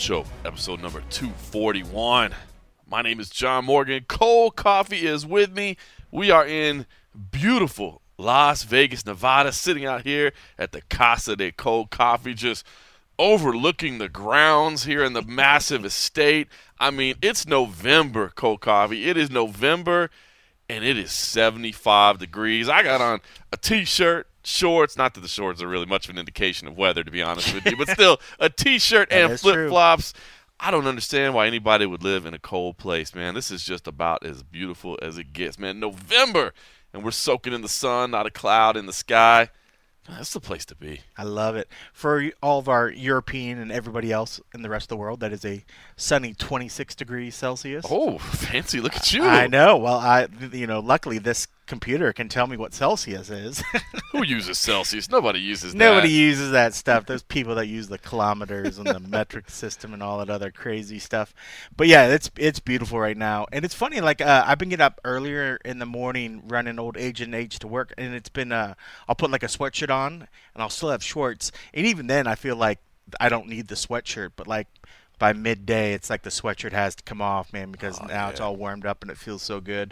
Show, episode number 241. My name is John Morgan. Cold Coffee is with me. We are in beautiful Las Vegas, Nevada, sitting out here at the Casa de Cold Coffee, just overlooking the grounds here in the massive estate. I mean, it's November, Cold Coffee. It is November, and it is 75 degrees. I got on a T-shirt, shorts. Not that the shorts are really much of an indication of weather, to be honest with you, but still a T-shirt and flip-flops. I don't understand why anybody would live in a cold place, man. This is just about as beautiful as it gets, man. November, and we're soaking in the sun, not a cloud in the sky. That's the place to be. I love it. For all of our European and everybody else in the rest of the world, that is a sunny 26 degrees Celsius. Oh, fancy. Look at you. I know. Well, luckily this computer can tell me what Celsius is. Who uses Celsius? Nobody uses that. Nobody uses that stuff. There's people that use the kilometers and the metric system and all that other crazy stuff. But yeah, it's beautiful right now. And it's funny, like I've been getting up earlier in the morning running old Agent H to work, and it's been I'll put like a sweatshirt on and I'll still have shorts. And even then I feel like I don't need the sweatshirt, but like by midday it's like the sweatshirt has to come off, man, because now it's all warmed up and it feels so good.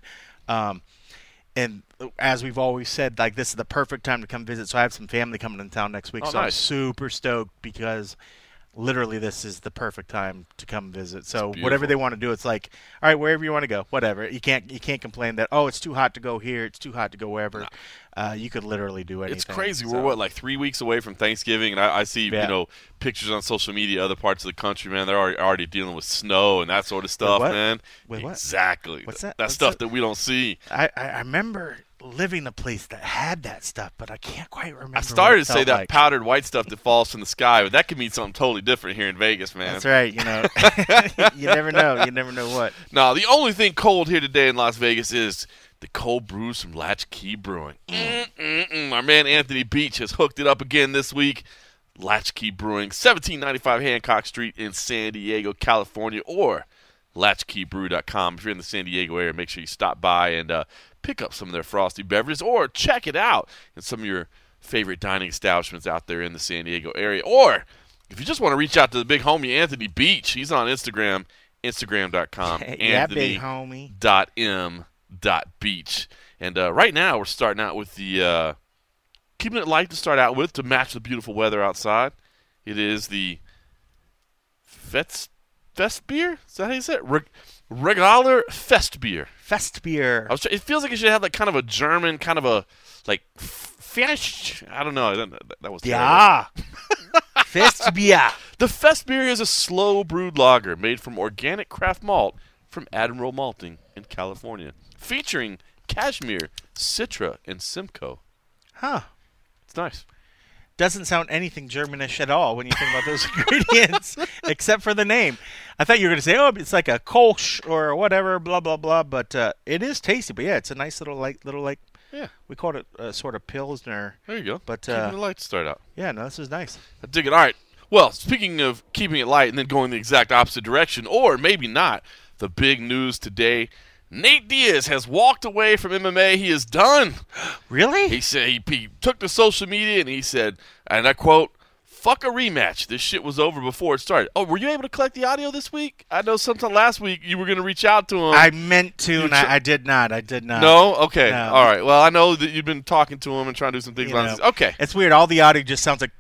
And as we've always said, like, this is the perfect time to come visit. So I have some family coming in town next week. Oh, so nice. I'm super stoked because literally this is the perfect time to come visit. So whatever they want to do, it's like, all right, wherever you want to go, whatever. You can't complain that, oh, it's too hot to go here, it's too hot to go wherever. No. You could literally do anything. It's crazy. So, we're, like 3 weeks away from Thanksgiving, and I see, pictures on social media, other parts of the country, man. They're already dealing with snow and that sort of stuff, man. Wait, what? Exactly. What's that? That stuff that we don't see. I remember living a place that had that stuff, but I can't quite remember. I started to say that like. Powdered white stuff that falls from the sky, but that could mean something totally different here in Vegas, man. That's right. You never know. You never know what. No, the only thing cold here today in Las Vegas is the cold brews from Latchkey Brewing. My man Anthony Beach has hooked it up again this week. Latchkey Brewing, 1795 Hancock Street in San Diego, California, or latchkeybrew.com. If you're in the San Diego area, make sure you stop by and pick up some of their frosty beverages, or check it out in some of your favorite dining establishments out there in the San Diego area. Or if you just want to reach out to the big homie Anthony Beach, he's on Instagram, instagram.com, yeah, big homie. .m.beach. And right now we're starting out with the keeping it light to start out with to match the beautiful weather outside. It is the Festbier? Is that how you say it? Regaler Festbier. Festbier. It feels like it should have like kind of a German, kind of a like Fest. I don't know. That was yeah. Festbier. The Festbier is a slow brewed lager made from organic craft malt from Admiral Malting in California, featuring Cashmere, Citra, and Simcoe. Huh. It's nice. Doesn't sound anything Germanish at all when you think about those ingredients, except for the name. I thought you were going to say, oh, it's like a Kolsch or whatever, blah, blah, blah. But it is tasty. But, yeah, it's a nice little yeah. We called it sort of Pilsner. There you go. But, keeping it light to start out. Yeah, no, this is nice. I dig it. All right. Well, speaking of keeping it light and then going the exact opposite direction, or maybe not, the big news today, Nate Diaz has walked away from MMA. He is done. Really? He said he took to social media and he said, and I quote, "Fuck a rematch. This shit was over before it started." Oh, were you able to collect the audio this week? I know sometime last week you were going to reach out to him. I meant to, and I did not. I did not. No? Okay. No. All right. Well, I know that you've been talking to him and trying to do some things. Okay. It's weird. All the audio just sounds like...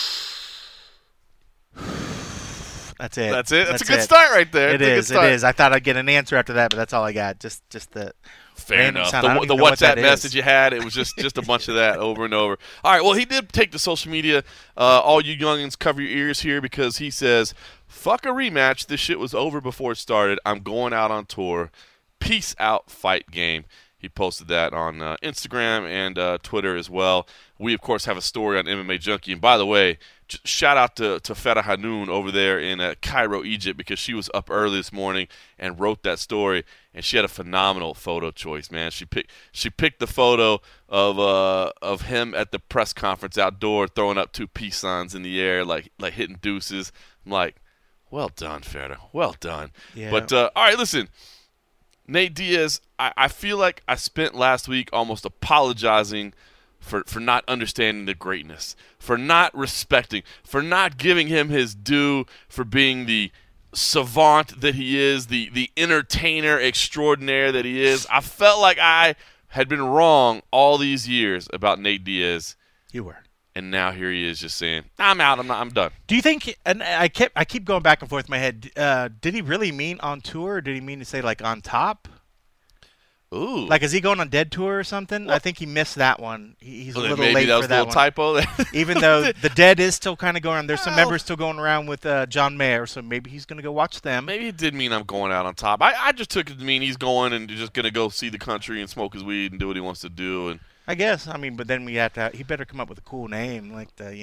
That's it. That's it. That's a good start right there. It is. I thought I'd get an answer after that, but that's all I got. Just the fair enough. The WhatsApp message you had, it was just a bunch of that over and over. All right. Well, he did take to social media. All you youngins, cover your ears here because he says, "Fuck a rematch. This shit was over before it started. I'm going out on tour. Peace out, fight game." He posted that on Instagram and Twitter as well. We, of course, have a story on MMA Junkie. And by the way, shout out to Farah Hanoun over there in Cairo, Egypt, because she was up early this morning and wrote that story. And she had a phenomenal photo choice, man. She picked the photo of him at the press conference outdoor, throwing up 2 peace signs in the air, like hitting deuces. I'm like, well done, Farah. Well done. Yeah. But all right, listen. Nate Diaz, I feel like I spent last week almost apologizing for not understanding the greatness, for not respecting, for not giving him his due, for being the savant that he is, the entertainer extraordinaire that he is. I felt like I had been wrong all these years about Nate Diaz. You were. And now here he is just saying, I'm out, I'm done. Do you think, and I keep going back and forth in my head, did he really mean on tour, or did he mean to say, like, on top? Ooh. Like, is he going on Dead Tour or something? Well, I think he missed that one. He's a little maybe late that was for that a little typo. Even though the Dead is still kind of going on. There's some members still going around with John Mayer, so maybe he's going to go watch them. Maybe it did mean I'm going out on top. I just took it to mean he's going and just going to go see the country and smoke his weed and do what he wants to do. And I guess. I mean, but then we have to. He better come up with a cool name, like the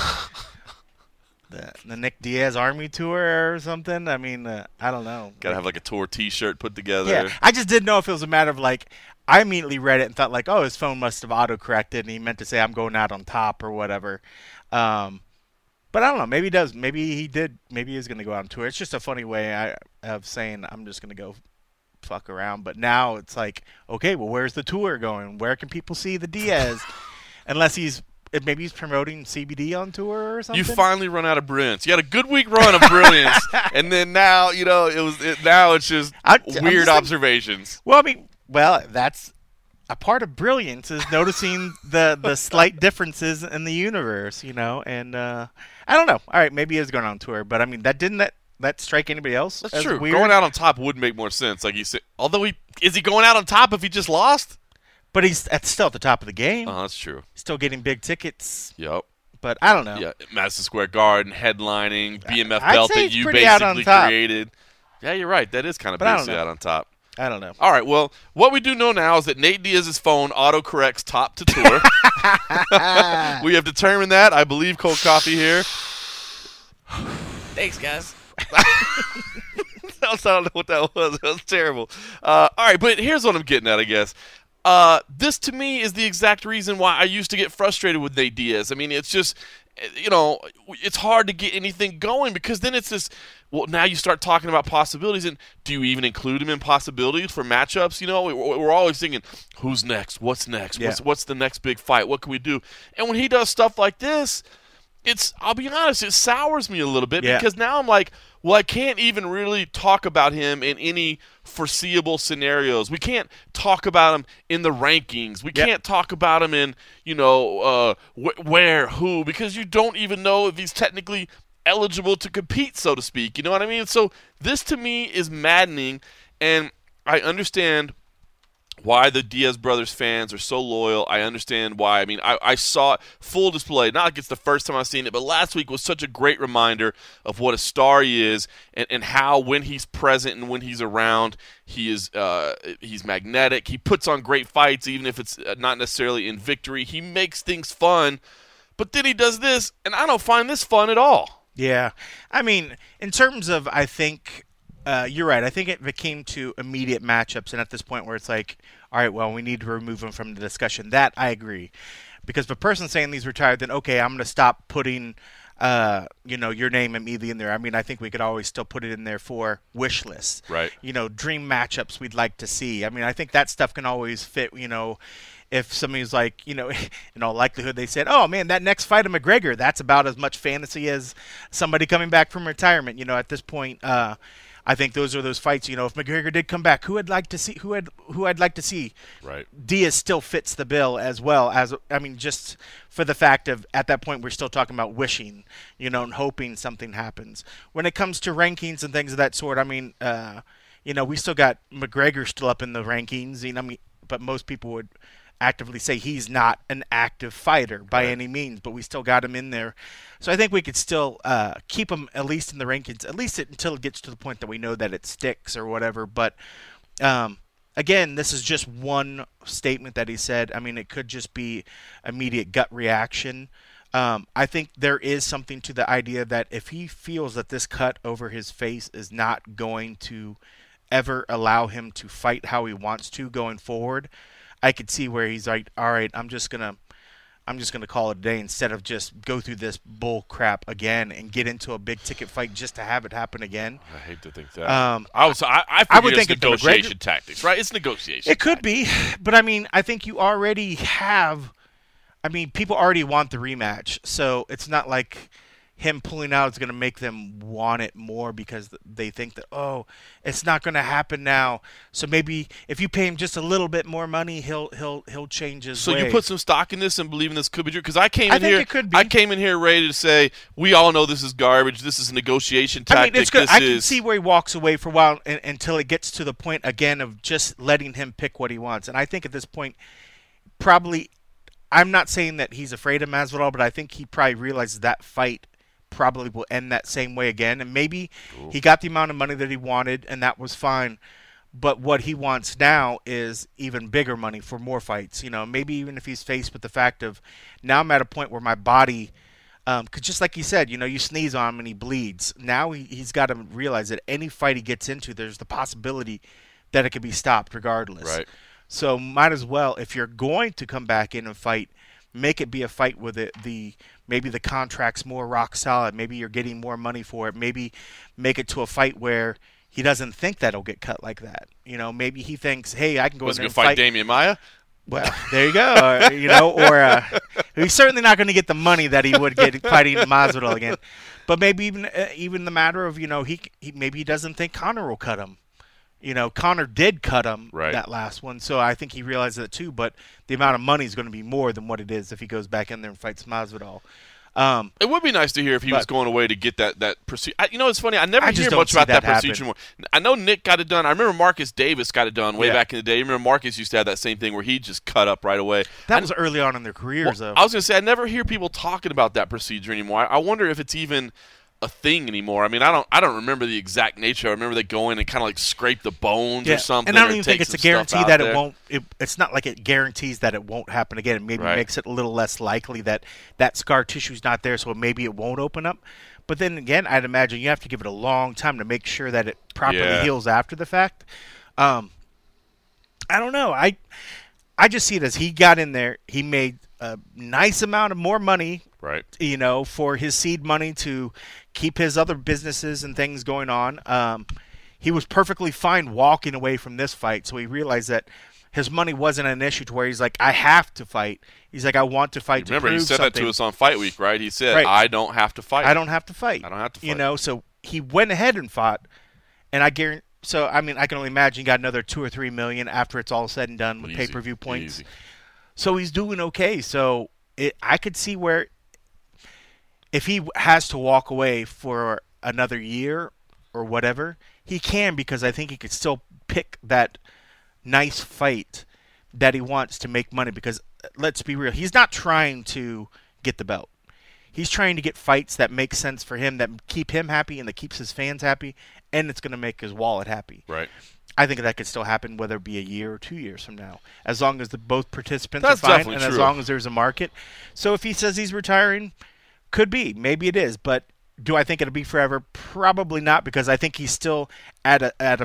the Nick Diaz Army Tour or something. I mean, I don't know. Gotta have like a tour T-shirt put together. Yeah, I just didn't know if it was a matter of like. I immediately read it and thought like, oh, his phone must have autocorrected and he meant to say I'm going out on top or whatever. But I don't know. Maybe he does. Maybe he did. Maybe he is going to go out on tour. It's just a funny way of saying I'm just going to go fuck around. But now it's like, okay, well, where's the tour going? Where can people see the Diaz? Unless maybe he's promoting CBD on tour or something. You finally run out of brilliance. You had a good week run of brilliance, and then now now it's just weird observations. Well, I mean, that's a part of brilliance is noticing the slight differences in the universe, and I don't know. All right, maybe he is going on tour, but I mean, that strike anybody else? That's true. Weird? Going out on top would make more sense. Like he said, although is he going out on top if he just lost? But he's still at the top of the game. Oh, that's true. Still getting big tickets. Yep. But I don't know. Yeah, Madison Square Garden, headlining, BMF belt that you basically created. Yeah, you're right. That is kind of basically out on top. I don't know. All right, well, what we do know now is that Nate Diaz's phone autocorrects top to tour. We have determined that. I believe cold coffee here. Thanks, guys. I don't know what that was. That was terrible. All right, but here's what I'm getting at, I guess. This, to me, is the exact reason why I used to get frustrated with Nate Diaz. I mean, it's just, it's hard to get anything going because then it's this, well, now you start talking about possibilities, and do you even include him in possibilities for matchups? We're always thinking, who's next? What's next? Yeah. What's the next big fight? What can we do? And when he does stuff like this, I'll be honest, it sours me a little bit because now I'm like, well, I can't even really talk about him in any foreseeable scenarios. We can't talk about him in the rankings. We can't talk about him in, where, who, because you don't even know if he's technically eligible to compete, so to speak. You know what I mean? So this, to me, is maddening, and I understand why the Diaz brothers fans are so loyal. I understand why. I mean, I saw it full display. Not like it's the first time I've seen it, but last week was such a great reminder of what a star he is and how when he's present and when he's around, he's magnetic. He puts on great fights, even if it's not necessarily in victory. He makes things fun, but then he does this, and I don't find this fun at all. Yeah. I mean, in terms of, I think... you're right. I think it came to immediate matchups, and at this point where it's like, all right, well, we need to remove him from the discussion. That I agree, because if a person's saying he's retired, then okay, I'm going to stop putting, your name immediately in there. I mean, I think we could always still put it in there for wish lists, right? Dream matchups we'd like to see. I mean, I think that stuff can always fit. If somebody's like, in all likelihood, they said, oh, man, that next fight of McGregor, that's about as much fantasy as somebody coming back from retirement. At this point, I think those are those fights. If McGregor did come back, who I'd like to see. Right. Diaz still fits the bill as well as. I mean, just for the fact of at that point we're still talking about wishing, and hoping something happens. When it comes to rankings and things of that sort, I mean, we still got McGregor still up in the rankings. But most people would actively say he's not an active fighter by any means, but we still got him in there. So I think we could still keep him at least in the rankings, at least until it gets to the point that we know that it sticks or whatever. But again, this is just one statement that he said. I mean, it could just be immediate gut reaction. I think there is something to the idea that if he feels that this cut over his face is not going to ever allow him to fight how he wants to going forward, I could see where he's like, all right, I'm just gonna call it a day instead of just go through this bull crap again and get into a big ticket fight just to have it happen again. I hate to think that. I would think it's negotiation tactics, right? It's negotiation. It could be, but I mean, I think you already have. I mean, people already want the rematch, so it's not like him pulling out is going to make them want it more because they think that, oh, it's not going to happen now. So maybe if you pay him just a little bit more money, he'll change his ways. So you put some stock in this and believing this could be true? Because I came in here ready to say we all know this is garbage. This is a negotiation tactic. I mean, it's good. I can see where he walks away for a while until it gets to the point again of just letting him pick what he wants. And I think at this point, probably, I'm not saying that he's afraid of Masvidal, but I think he probably realizes that fight probably will end that same way again. And maybe he got the amount of money that he wanted, and that was fine. But what he wants now is even bigger money for more fights. You know, maybe even if he's faced with the fact of, now I'm at a point where my body, because just like he said, you know, you sneeze on him and he bleeds. Now he's got to realize that any fight he gets into, there's the possibility that it could be stopped regardless. Right. So might as well, if you're going to come back in and fight, make it be a fight with maybe the contract's more rock solid. Maybe you're getting more money for it. Maybe make it to a fight where he doesn't think that'll get cut like that. You know, maybe he thinks, hey, I can go in there and fight Damian Maia. Well, there you go. You know, or he's certainly not going to get the money that he would get fighting Masvidal again. But maybe even the matter of, you know, he maybe he doesn't think Conor will cut him. You know, Conor did cut him that last one, so I think he realized that too. But the amount of money is going to be more than what it is if he goes back in there and fights Masvidal. It would be nice to hear if he was going away to get that procedure. You know, it's funny. I never hear much about that procedure anymore. I know Nick got it done. I remember Marcus Davis got it done way back in the day. You remember Marcus used to have that same thing where he just cut up right away. That was early on in their careers, though. I was going to say, I never hear people talking about that procedure anymore. I wonder if it's even a thing anymore. I mean, I don't remember the exact nature. I remember they go in and kind of like scrape the bones or something. And I don't even think it's a guarantee that it won't. It's not like it guarantees that it won't happen again. It maybe makes it a little less likely that scar tissue's not there, so maybe it won't open up. But then again, I'd imagine you have to give it a long time to make sure that it properly heals after the fact. I don't know. I just see it as he got in there, he made a nice amount of more money, you know, for his seed money to keep his other businesses and things going on. He was perfectly fine walking away from this fight, so he realized that his money wasn't an issue to where he's like, I have to fight. He's like, I want to fight. Remember, he said that to us on Fight Week, right? He said, I don't have to fight. I don't have to fight. I don't have to fight. You know, so he went ahead and fought, and I guarantee. So, I mean, I can only imagine he got another $2 or $3 million after it's all said and done with pay-per-view points. Easy. So he's doing okay. So I could see where if he has to walk away for another year or whatever, he can, because I think he could still pick that nice fight that he wants to make money. Because let's be real, he's not trying to get the belt. He's trying to get fights that make sense for him, that keep him happy and that keeps his fans happy, and it's going to make his wallet happy. Right. I think that could still happen, whether it be a year or 2 years from now, as long as both participants are fine and as long as there's a market. So if he says he's retiring, could be. Maybe it is. But do I think it'll be forever? Probably not, because I think he's still at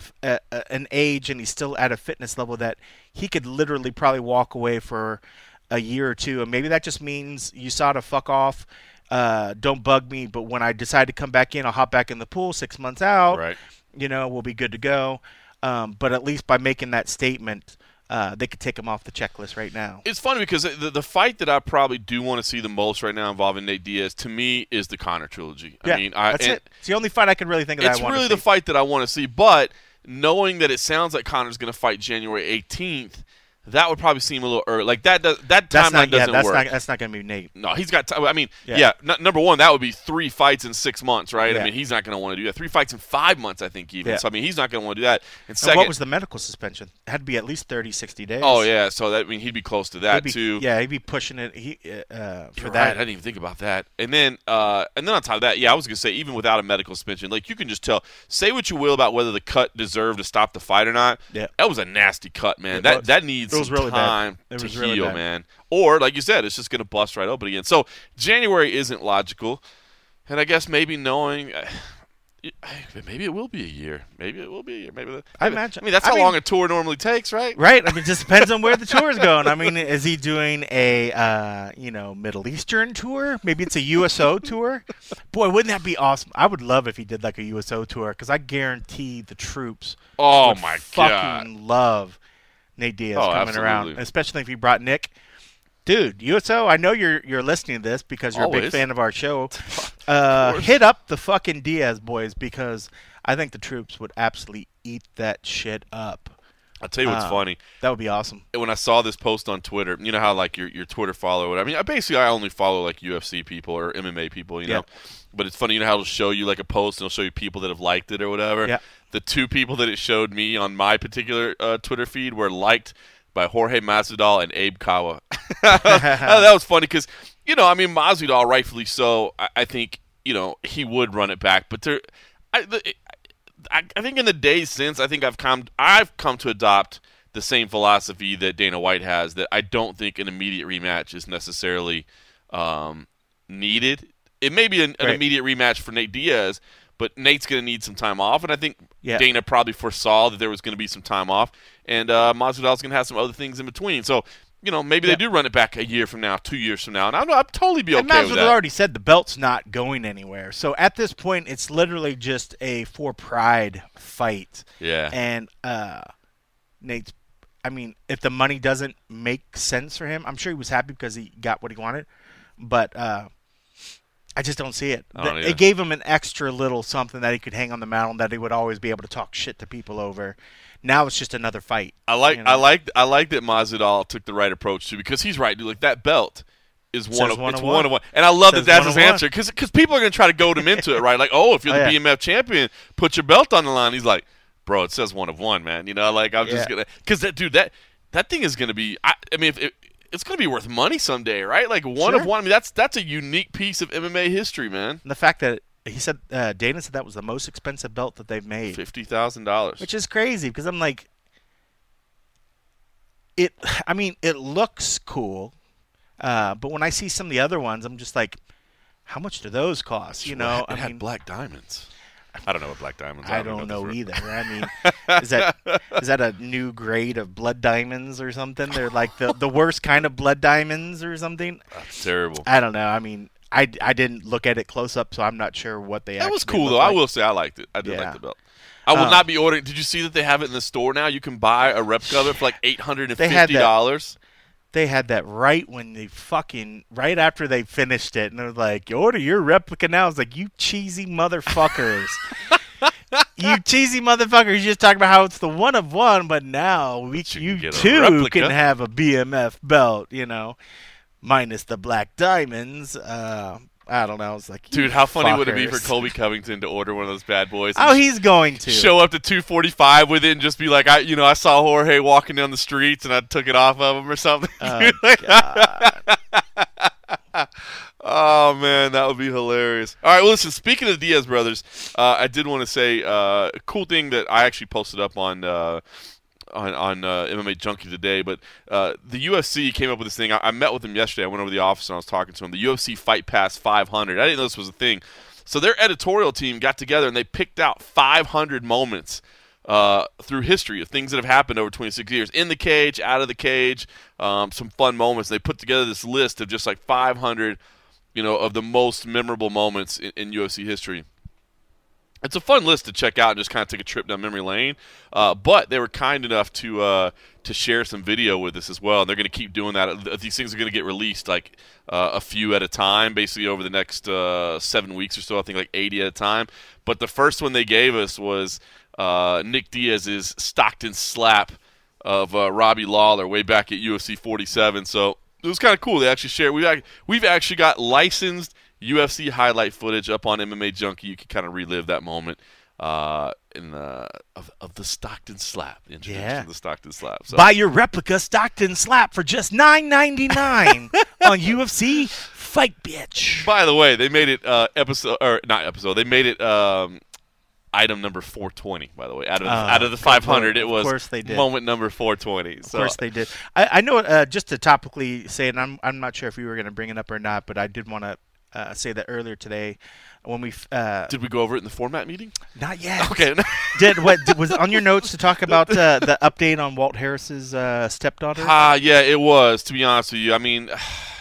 an age and he's still at a fitness level that he could literally probably walk away for a year or two. And maybe that just means USADA, fuck off. Don't bug me. But when I decide to come back in, I'll hop back in the pool 6 months out. Right. You know, we'll be good to go. But at least by making that statement, they could take him off the checklist right now. It's funny because the fight that I probably do want to see the most right now involving Nate Diaz, to me, is the Conor trilogy. Yeah, that's it. It's the only fight I can really think of that I want to see. It's really the fight that I want to see, but knowing that it sounds like Conor's going to fight January 18th, that would probably seem a little early. Like that timeline doesn't work. That's not going to be Nate. No, he's got. Number one, that would be 3 fights in 6 months, right? Yeah. I mean, he's not going to want to do that. 3 fights in 5 months, I think, even. Yeah. So I mean, he's not going to want to do that. And second, what was the medical suspension? It had to be at least 30, 60 days. Oh yeah, so that he'd be close to that too. Yeah, he'd be pushing it for that. Right. I didn't even think about that. And then on top of that, I was going to say, even without a medical suspension, like you can just tell. Say what you will about whether the cut deserved to stop the fight or not. Yeah, that was a nasty cut, man. That needs some really time. Bad. To heal, man. Or, like you said, it's just going to bust right open again. So, January isn't logical. And I guess maybe knowing, maybe it will be a year. Maybe it will be a year. Maybe that's how long a tour normally takes, right? Right. I mean, it just depends on where the tour is going. I mean, is he doing a, Middle Eastern tour? Maybe it's a USO tour? Boy, wouldn't that be awesome? I would love if he did like a USO tour, because I guarantee the troops fucking love Nate Diaz coming around, especially if you brought Nick. Dude, USO, I know you're listening to this because you're a big fan of our show. hit up the fucking Diaz boys because I think the troops would absolutely eat that shit up. I'll tell you what's funny. That would be awesome. When I saw this post on Twitter, you know how like your Twitter follower. I mean, I only follow like UFC people or MMA people, you know. But it's funny, you know how it'll show you like a post and it'll show you people that have liked it or whatever. Yeah. The two people that it showed me on my particular Twitter feed were liked by Jorge Masvidal and Abe Kawa. That was funny because, you know, I mean, Masvidal, rightfully so, I think, you know, he would run it back. But I think in the days since, I think I've come to adopt the same philosophy that Dana White has, that I don't think an immediate rematch is necessarily needed. It may be an immediate rematch for Nate Diaz, but Nate's going to need some time off, and I think Dana probably foresaw that there was going to be some time off, and Masvidal's going to have some other things in between. So, you know, maybe they do run it back a year from now, 2 years from now, and I'd totally be okay with that. Masvidal already said the belt's not going anywhere. So at this point, it's literally just a for pride fight. Yeah. And Nate's, I mean, if the money doesn't make sense for him, I'm sure he was happy because he got what he wanted, but I just don't see it. It gave him an extra little something that he could hang on the mountain that he would always be able to talk shit to people over. Now it's just another fight. I like that Masvidal took the right approach too, because he's right, dude. Like that belt is one of one, and I love that that's his answer because people are gonna try to goad him into it, right? Like, oh, if you're the BMF champion, put your belt on the line. He's like, bro, it says 1 of 1, man. You know, like I'm just gonna because that thing is gonna be. I mean, it's going to be worth money someday, right? Like 1 of 1. I mean, that's a unique piece of MMA history, man. And the fact that he said Dana said that was the most expensive belt that they've made, $50,000, which is crazy because I'm like, it. I mean, it looks cool, but when I see some of the other ones, I'm just like, how much do those cost? You know, it had black diamonds. I don't know what black diamonds are. I don't know either. I mean, is that a new grade of blood diamonds or something? They're like the worst kind of blood diamonds or something. That's terrible. I don't know. I mean, I didn't look at it close up, so I'm not sure what they. That was cool though. Like. I will say I liked it. I did like the belt. I will not be ordering. Did you see that they have it in the store now? You can buy a replica of it for like $850. They had that right after they finished it, and they're like, "You order your replica now." I was like, "You cheesy motherfuckers, you cheesy motherfuckers!" You just talking about how it's the 1 of 1, but now you too can have a BMF belt, you know, minus the black diamonds. I don't know. I was like, dude, how funny would it be for Colby Covington to order one of those bad boys? Oh, he's going to show up to 245 with it and just be like, I saw Jorge walking down the streets and I took it off of him or something. Oh, God. Oh man, that would be hilarious. All right, well, listen. Speaking of the Diaz brothers, I did want to say a cool thing that I actually posted up on MMA Junkie today, but the UFC came up with this thing. I met with them yesterday. I went over to the office and I was talking to them. The UFC Fight Pass 500. I didn't know this was a thing. So their editorial team got together and they picked out 500 moments through history of things that have happened over 26 years. In the cage, out of the cage, some fun moments. They put together this list of just like 500, of the most memorable moments in UFC history. It's a fun list to check out and just kind of take a trip down memory lane. But they were kind enough to share some video with us as well. And they're going to keep doing that. These things are going to get released like a few at a time, basically over the next 7 weeks or so. I think like 80 at a time. But the first one they gave us was Nick Diaz's Stockton slap of Robbie Lawler way back at UFC 47. So it was kind of cool. They actually shared. We've actually got licensed UFC highlight footage up on MMA Junkie. You can kind of relive that moment of the Stockton slap. The introduction of the Stockton slap. So. Buy your replica Stockton slap for just $9.99 on UFC Fight Bitch. By the way, they made it They made it item number 420. By the way, out of the 500, it was moment number 420. Of course they did. I know. Just to topically say, and I'm not sure if you were going to bring it up or not, but I did want to. Say that earlier today when we did we go over it in the format meeting? Not yet. Okay. Was it on your notes to talk about the update on Walt Harris's stepdaughter? Yeah, it was. To be honest with you, I mean,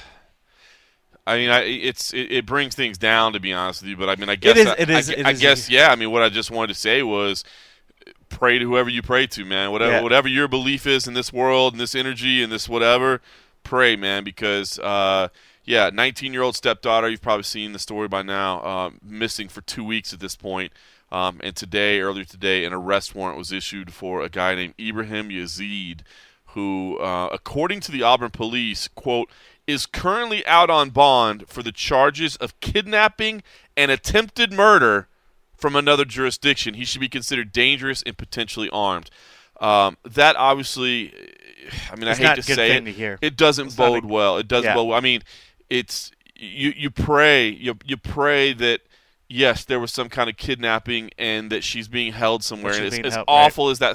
it brings things down. To be honest with you, but I mean, I guess I mean, what I just wanted to say was, pray to whoever you pray to, man. Whatever your belief is in this world, in this energy, in this whatever, pray, man, because. yeah, 19-year-old stepdaughter. You've probably seen the story by now. Missing for 2 weeks at this point. And earlier today, an arrest warrant was issued for a guy named Ibrahim Yazid, who, according to the Auburn police, quote, is currently out on bond for the charges of kidnapping and attempted murder from another jurisdiction. He should be considered dangerous and potentially armed. That obviously, I mean, it's I hate to say it. It doesn't bode well. It doesn't bode well. I mean, it's you pray that yes, there was some kind of kidnapping and that she's being held somewhere. And as awful as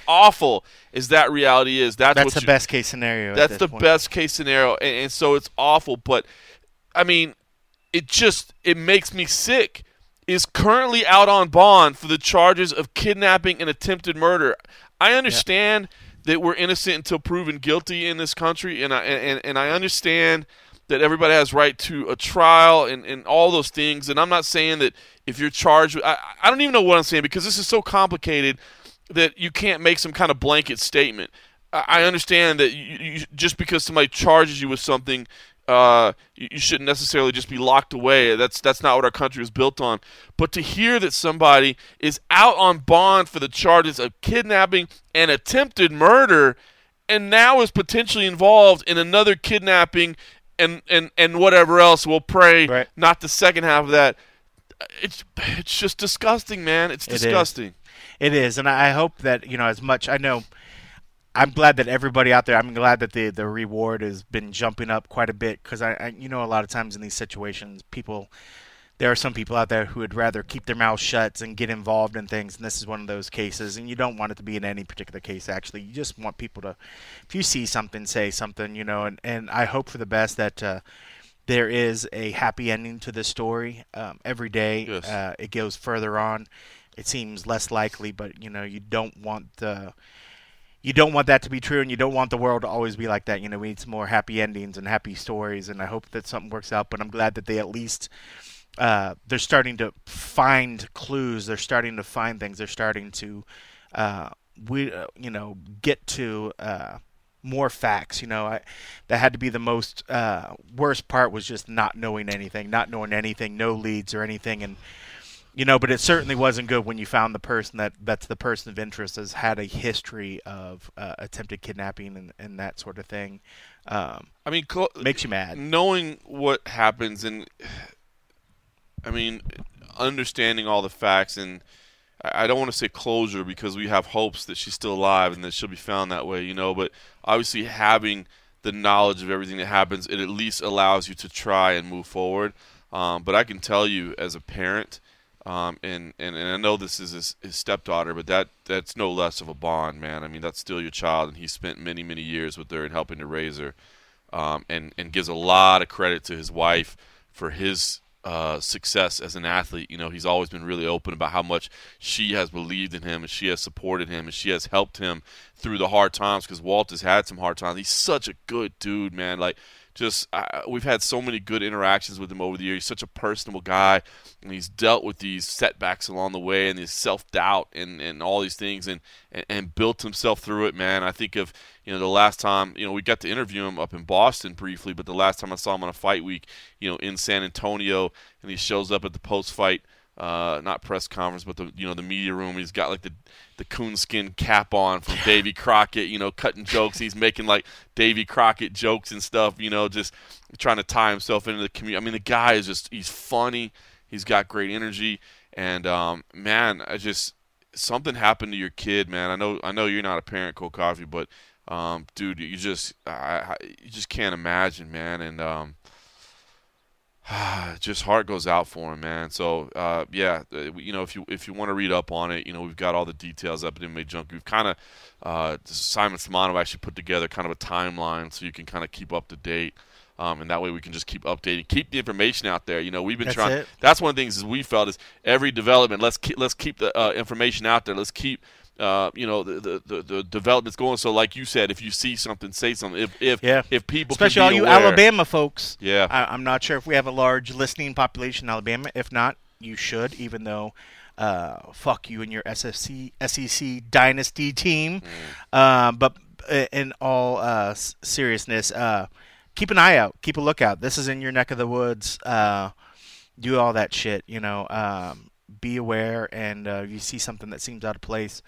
that reality is, that's the best case scenario. That's the best case scenario, and so it's awful. But I mean, it makes me sick. Is currently out on bond for the charges of kidnapping and attempted murder. I understand that we're innocent until proven guilty in this country, and I understand that everybody has right to a trial and all those things. And I'm not saying that if you're charged with, I don't even know what I'm saying, because this is so complicated that you can't make some kind of blanket statement. I understand that you just because somebody charges you with something, you shouldn't necessarily just be locked away. That's not what our country was built on. But to hear that somebody is out on bond for the charges of kidnapping and attempted murder, and now is potentially involved in another kidnapping and whatever else, we'll pray not the second half of that. It's just disgusting, man. It's disgusting. It is, and I hope that, as much I know. I'm glad that everybody out there, I'm glad that the reward has been jumping up quite a bit, because I a lot of times in these situations, there are some people out there who would rather keep their mouths shut and get involved in things, and this is one of those cases, and you don't want it to be in any particular case, actually. You just want people to, if you see something, say something, and I hope for the best that there is a happy ending to this story. Every day it goes further on. It seems less likely, but, you don't want you don't want that to be true, and you don't want the world to always be like that. We need some more happy endings and happy stories, and I hope that something works out. But I'm glad that they at least they're starting to find clues. They're starting to find things. They're starting to get to more facts. That had to be the most worst part, was just not knowing anything, no leads or anything, and. But it certainly wasn't good when you found the person that's the person of interest, has had a history of attempted kidnapping and that sort of thing. I mean, makes you mad. Knowing what happens, and I mean, understanding all the facts, and I don't want to say closure, because we have hopes that she's still alive and that she'll be found that way, But obviously, having the knowledge of everything that happens, it at least allows you to try and move forward. But I can tell you, as a parent. And I know this is his stepdaughter, but that's no less of a bond, man. I mean, that's still your child, and he spent many, many years with her and helping to raise her, and gives a lot of credit to his wife for his success as an athlete. He's always been really open about how much she has believed in him, and she has supported him, and she has helped him through the hard times, because Walt has had some hard times. He's such a good dude, man. We've had so many good interactions with him over the years. He's such a personable guy, and he's dealt with these setbacks along the way, and his self-doubt and all these things, and built himself through it, man. I think of the last time we got to interview him up in Boston briefly, but the last time I saw him on a fight week in San Antonio, and he shows up at the post-fight not press conference, but the media room. He's got the coonskin cap on from Davy Crockett, cutting jokes. He's making Davy Crockett jokes and stuff, just trying to tie himself into the community. I mean, the guy is he's funny. He's got great energy, and man, something happened to your kid, man. I know you're not a parent, Cold Coffee, but dude, you just can't imagine, man, and just heart goes out for him, man. So if you want to read up on it, we've got all the details up at MMA Junkie. We've kind of Simon Simano actually put together kind of a timeline so you can kind of keep up to date, and that way we can just keep updating, keep the information out there. We've been trying. That's one of the things we felt is every development. Let's keep the information out there. Let's keep the development's going. So like you said, if you see something, say something. If people, especially all you aware. Alabama folks, I'm not sure if we have a large listening population in Alabama. If not, you should, even though fuck you and your SEC dynasty team. But in all seriousness, keep an eye out, keep a lookout. This is in your neck of the woods. Do all that shit, be aware, and you see something that seems out of place,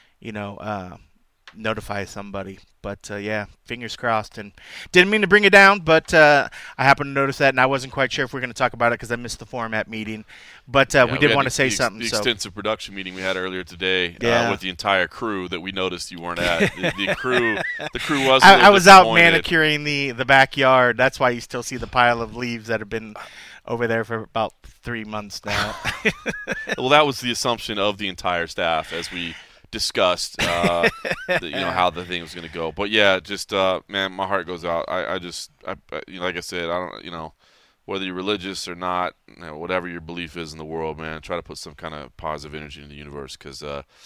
notify somebody. But yeah, fingers crossed. And didn't mean to bring it down, but I happened to notice that, and I wasn't quite sure if we were going to talk about it because I missed the format meeting. But we did want to say something. The extensive production meeting we had earlier today with the entire crew that we noticed you weren't at. The crew was. I was out manicuring the backyard. That's why you still see the pile of leaves that have been over there for about 3 months now. Well, that was the assumption of the entire staff as we discussed, how the thing was going to go. But yeah, just man, my heart goes out. I like I said, I don't, whether you're religious or not, whatever your belief is in the world, man, try to put some kind of positive energy in the universe, because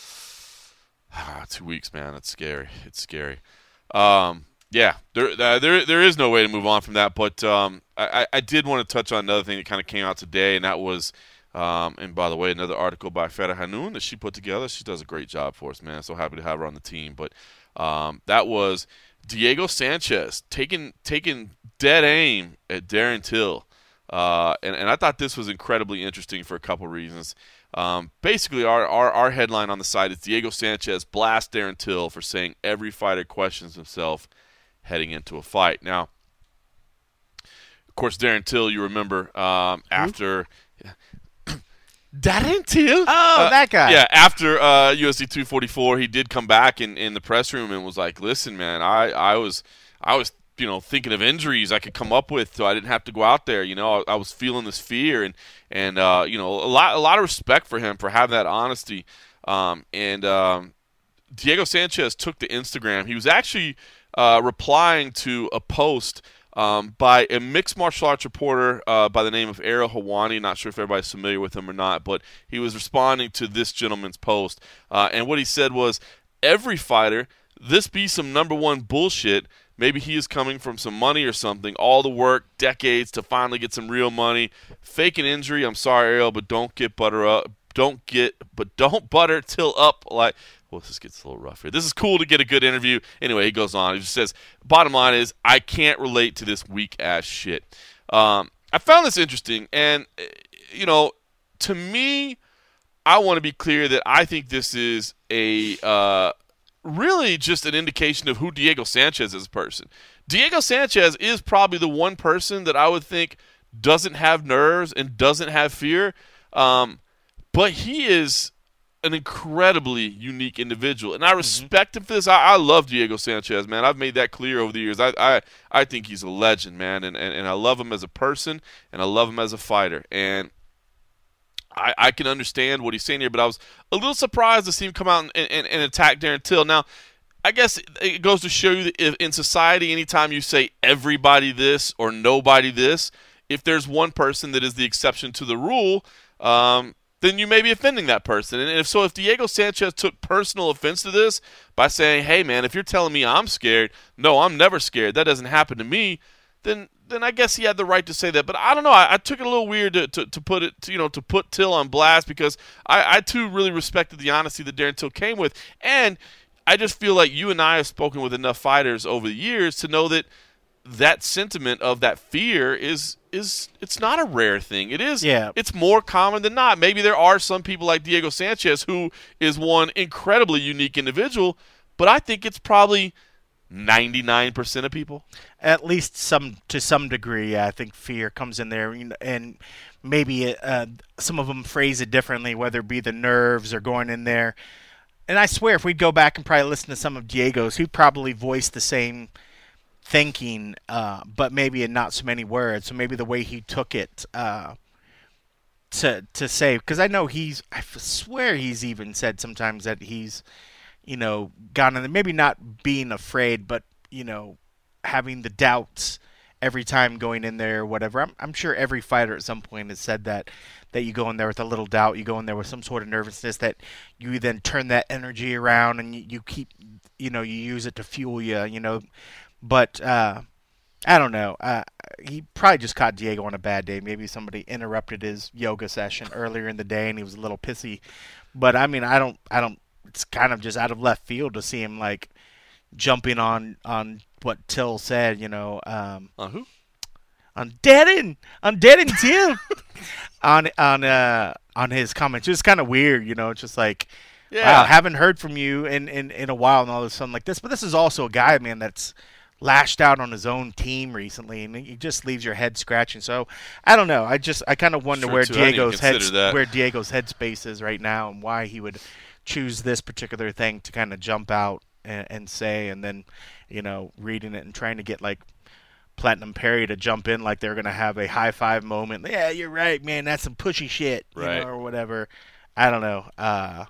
2 weeks, man, it's scary. It's scary. Yeah, there is no way to move on from that. But I did want to touch on another thing that kind of came out today, and that was. And by the way, another article by Farah Hanoun that she put together. She does a great job for us, man. So happy to have her on the team. But that was Diego Sanchez taking dead aim at Darren Till. And I thought this was incredibly interesting for a couple reasons. Basically, our headline on the site is Diego Sanchez blasts Darren Till for saying every fighter questions himself heading into a fight. Now, of course, Darren Till, you remember, after... Darren Till? Oh, that guy. Yeah, after UFC 244, he did come back in the press room and was like, "Listen, man, I was thinking of injuries I could come up with, so I didn't have to go out there. I was feeling this fear, and a lot of respect for him for having that honesty." Diego Sanchez took to Instagram. He was actually replying to a post by a mixed martial arts reporter by the name of Ariel Helwani. Not sure if everybody's familiar with him or not, but he was responding to this gentleman's post. And what he said was, every fighter, this be some number one bullshit. Maybe he is coming from some money or something. All the work, decades to finally get some real money. Fake an injury. I'm sorry, Ariel, but don't butter Till up like... Well, this gets a little rough here. This is cool to get a good interview. Anyway, he goes on. He just says, bottom line is, I can't relate to this weak-ass shit. I found this interesting. And, to me, I want to be clear that I think this is really just an indication of who Diego Sanchez is as a person. Diego Sanchez is probably the one person that I would think doesn't have nerves and doesn't have fear. But he is an incredibly unique individual, and I respect him for this. I love Diego Sanchez, man. I've made that clear over the years. I think he's a legend, man, and I love him as a person, and I love him as a fighter. And I can understand what he's saying here, but I was a little surprised to see him come out and attack Darren Till. Now, I guess it goes to show you that in society, anytime you say everybody this or nobody this, if there's one person that is the exception to the rule, then you may be offending that person. And if Diego Sanchez took personal offense to this by saying, hey, man, if you're telling me I'm scared, no, I'm never scared, that doesn't happen to me, then I guess he had the right to say that. But I don't know. I took it a little weird to put Till on blast, because I too really respected the honesty that Darren Till came with. And I just feel like you and I have spoken with enough fighters over the years to know that sentiment of that fear is it's not a rare thing. It is. Yeah. It's more common than not. Maybe there are some people like Diego Sanchez who is one incredibly unique individual, but I think it's probably 99% of people. At least to some degree, I think fear comes in there, and maybe some of them phrase it differently, whether it be the nerves or going in there. And I swear, if we'd go back and probably listen to some of Diego's, he'd probably voice the same thinking, but maybe in not so many words. So maybe the way he took it to say, because I know I swear he's even said sometimes that he's, gone in there, maybe not being afraid, but having the doubts every time going in there or whatever. I'm sure every fighter at some point has said that you go in there with a little doubt, you go in there with some sort of nervousness, that you then turn that energy around and you keep, you use it to fuel you, But I don't know. He probably just caught Diego on a bad day. Maybe somebody interrupted his yoga session earlier in the day, and he was a little pissy. But I mean, I don't. It's kind of just out of left field to see him jumping on what Till said, Who? on Dead and Tim on his comments. It's kind of weird, It's just like, wow, haven't heard from you in a while, and all of a sudden like this. But this is also a guy, man, that's lashed out on his own team recently, and he just leaves your head scratching. So I don't know. I kind of wonder where Diego's headspace is right now, and why he would choose this particular thing to kind of jump out and say, and then reading it and trying to get like Platinum Perry to jump in like they're gonna have a high five moment. Yeah, you're right, man. That's some pushy shit, or whatever. I don't know.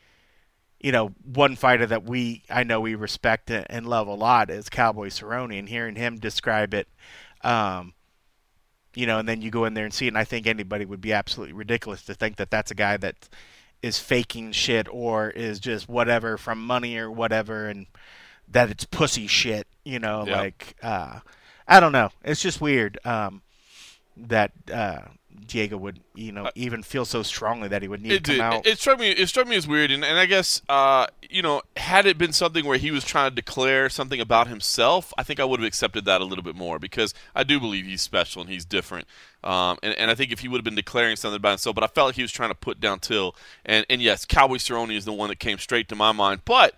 One fighter that I know we respect and love a lot is Cowboy Cerrone, and hearing him describe it, and then you go in there and see it, and I think anybody would be absolutely ridiculous to think that that's a guy that is faking shit or is just whatever from money or whatever, and that it's pussy shit, like, I don't know. It's just weird that Diego would, even feel so strongly that he would need to come out. It struck me as weird, and I guess, had it been something where he was trying to declare something about himself, I think I would have accepted that a little bit more, because I do believe he's special and he's different. And I think if he would have been declaring something about himself, but I felt like he was trying to put down Till. And yes, Cowboy Cerrone is the one that came straight to my mind. But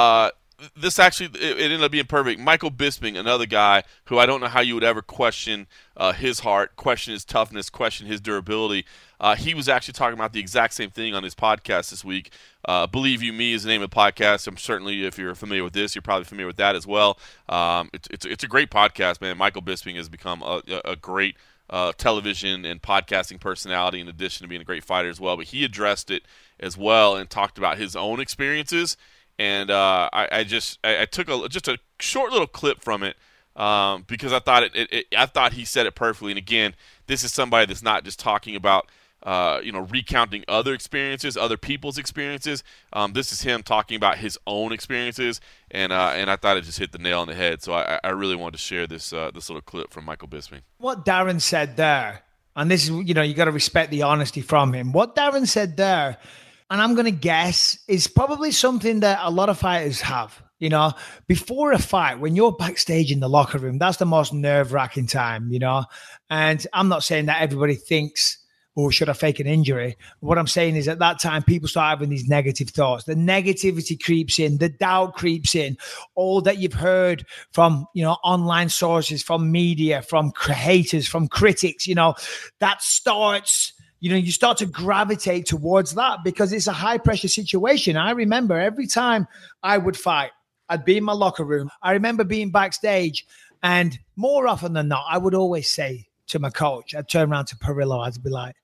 this actually, it ended up being perfect. Michael Bisping, another guy who I don't know how you would ever question his heart, question his toughness, question his durability. He was actually talking about the exact same thing on his podcast this week. Believe You Me is the name of the podcast. I'm certainly, if you're familiar with this, you're probably familiar with that as well. It's a great podcast, man. Michael Bisping has become a great television and podcasting personality, in addition to being a great fighter as well. But he addressed it as well and talked about his own experiences. And I took just a short little clip from it because I thought I thought he said it perfectly. And again, this is somebody that's not just talking about recounting other experiences, other people's experiences. This is him talking about his own experiences, and I thought it just hit the nail on the head. So I really wanted to share this little clip from Michael Bisping. What Darren said there, and this is you got to respect the honesty from him. What Darren said there. And I'm going to guess is probably something that a lot of fighters have. Before a fight, when you're backstage in the locker room, that's the most nerve-wracking time, And I'm not saying that everybody thinks, oh, should I fake an injury? What I'm saying is at that time, people start having these negative thoughts. The negativity creeps in, the doubt creeps in, all that you've heard from, online sources, from media, from haters, from critics, that starts... you start to gravitate towards that because it's a high-pressure situation. I remember every time I would fight, I'd be in my locker room. I remember being backstage, and more often than not, I would always say to my coach, I'd turn around to Perillo, I'd be like,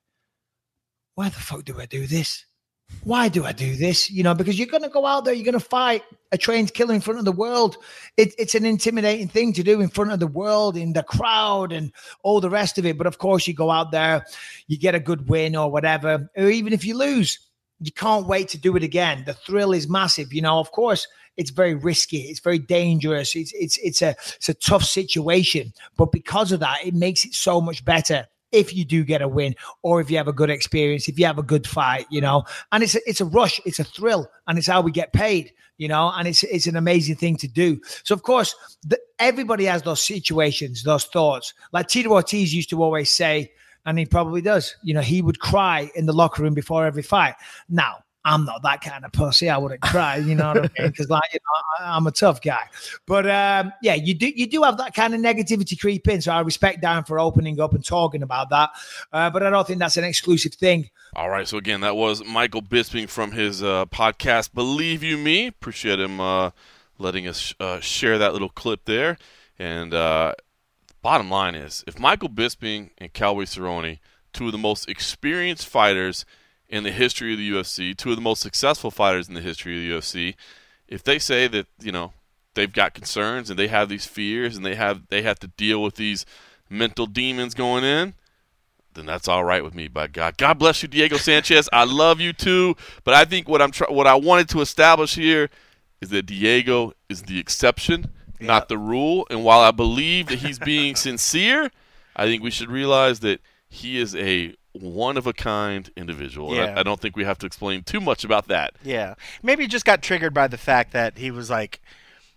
why the fuck do I do this? Why do I do this? Because you're going to go out there, you're going to fight a trained killer in front of the world. It's an intimidating thing to do in front of the world, in the crowd and all the rest of it. But of course, you go out there, you get a good win or whatever, or even if you lose, you can't wait to do it again. The thrill is massive. Of course, it's very risky. It's very dangerous. It's a tough situation. But because of that, it makes it so much better if you do get a win, or if you have a good experience, if you have a good fight, and it's a rush, it's a thrill, and it's how we get paid, and it's an amazing thing to do. So of course, everybody has those situations, those thoughts. Like Tito Ortiz used to always say, and he probably does, he would cry in the locker room before every fight. Now, I'm not that kind of pussy. I wouldn't cry, you know what I mean? Because I'm a tough guy. But you do have that kind of negativity creep in. So I respect Darren for opening up and talking about that. But I don't think that's an exclusive thing. All right. So again, that was Michael Bisping from his podcast, Believe You Me. Appreciate him letting us share that little clip there. And bottom line is, if Michael Bisping and Cowboy Cerrone, two of the most experienced fighters in the history of the UFC, two of the most successful fighters in the history of the UFC, if they say that, they've got concerns and they have these fears and they have to deal with these mental demons going in, then that's all right with me, by God. God bless you, Diego Sanchez. I love you too. But I think what I wanted to establish here is that Diego is the exception, not the rule. And while I believe that he's being sincere, I think we should realize that he is a one-of-a-kind individual. Yeah. I don't think we have to explain too much about that. Yeah. Maybe he just got triggered by the fact that he was like,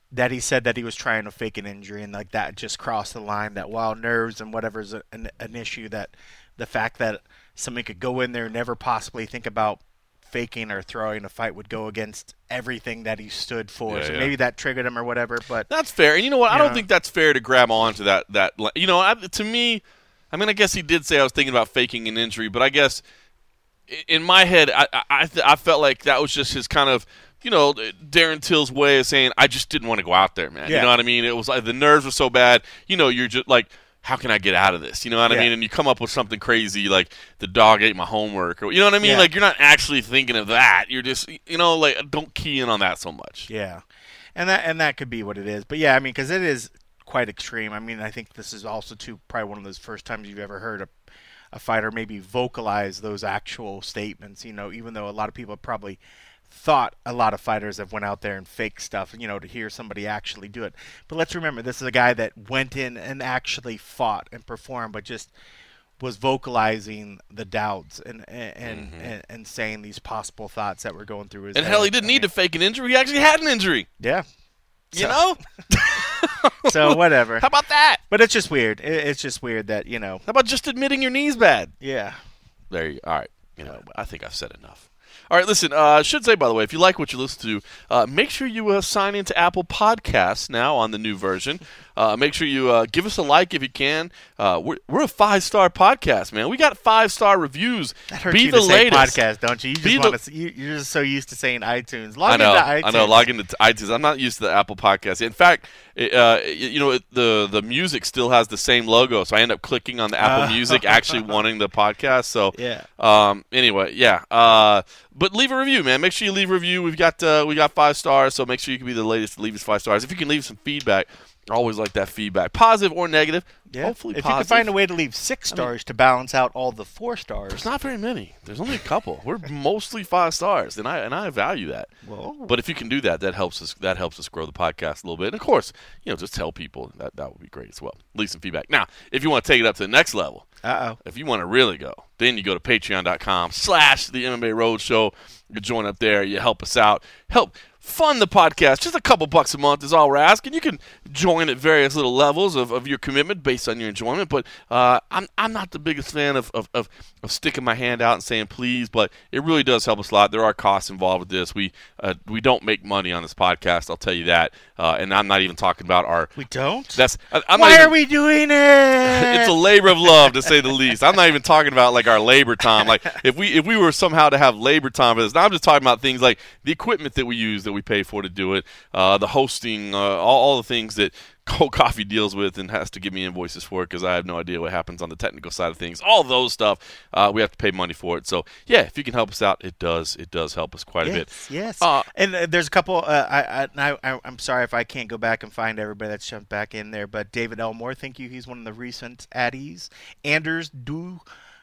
that he said that he was trying to fake an injury, and like that just crossed the line. That while nerves and whatever's an issue, that the fact that somebody could go in there and never possibly think about faking or throwing a fight would go against everything that he stood for. So maybe that triggered him or whatever. But that's fair. And you know what? I don't think that's fair to grab onto that. To me, I mean, I guess he did say I was thinking about faking an injury, but I guess in my head, I felt like that was just his kind of, Darren Till's way of saying, I just didn't want to go out there, man. Yeah. You know what I mean? It was like the nerves were so bad. You're just like, how can I get out of this? You know what I mean? And you come up with something crazy like the dog ate my homework, or you know what I mean? Yeah. Like, you're not actually thinking of that. You're just, like, don't key in on that so much. Yeah. And that could be what it is. But yeah, I mean, because it is quite extreme. I mean, I think this is also probably one of those first times you've ever heard a fighter maybe vocalize those actual statements, even though a lot of people have probably thought a lot of fighters have went out there and faked stuff, to hear somebody actually do it. But let's remember, this is a guy that went in and actually fought and performed, but just was vocalizing the doubts and saying these possible thoughts that were going through his head. And hell, he didn't need to fake an injury. He actually had an injury. Yeah. So whatever. How about that? But it's just weird. It's just weird that, How about just admitting your knee's bad? Yeah. There you go. All right. I think I've said enough. All right, listen, I should say, by the way, if you like what you listen to, make sure you sign into Apple Podcasts now on the new version. Make sure you give us a like if you can. We're a 5-star podcast, man. We got 5-star reviews. That hurts you to say podcast, don't you? You're just so used to saying iTunes. Log into iTunes. I know. Log into iTunes. I'm not used to the Apple Podcast. In fact, the music still has the same logo, so I end up clicking on the Apple Music, actually wanting the podcast. So anyway, yeah. But leave a review, man. Make sure you leave a review. We got 5 stars, so make sure you can be the latest to leave us 5 stars. If you can leave some feedback, I always like that feedback, positive or negative. Yeah. Hopefully if positive. You can find a way to leave 6 stars to balance out all the 4 stars. There's not very many. There's only a couple. We're mostly 5 stars, and I value that. Whoa. But if you can do that, that helps us grow the podcast a little bit. And of course, just tell people that would be great as well. Leave some feedback. Now, if you want to take it up to the next level, if you want to really go, then you go to patreon.com/the MMA Roadshow. You join up there. You help us out. Help fund the podcast. Just a couple bucks a month is all we're asking. You can join at various little levels of your commitment based on your enjoyment. But I'm not the biggest fan of sticking my hand out and saying please. But it really does help us a lot. There are costs involved with this. We don't make money on this podcast. I'll tell you that. And I'm not even talking about our. We don't. Why are we doing it? It's a labor of love, to say the least. I'm not even talking about like our labor time. Like if we were somehow to have labor time for this. Now I'm just talking about things like the equipment that we use, that we pay for to do it, the hosting, all the things that Cold Coffee deals with and has to give me invoices for, because I have no idea what happens on the technical side of things. All those stuff, we have to pay money for it. So yeah, if you can help us out, it does help us quite a bit. Yes. And there's a couple. I'm sorry if I can't go back and find everybody that's jumped back in there, but David Elmore, thank you. He's one of the recent addies. Anders Due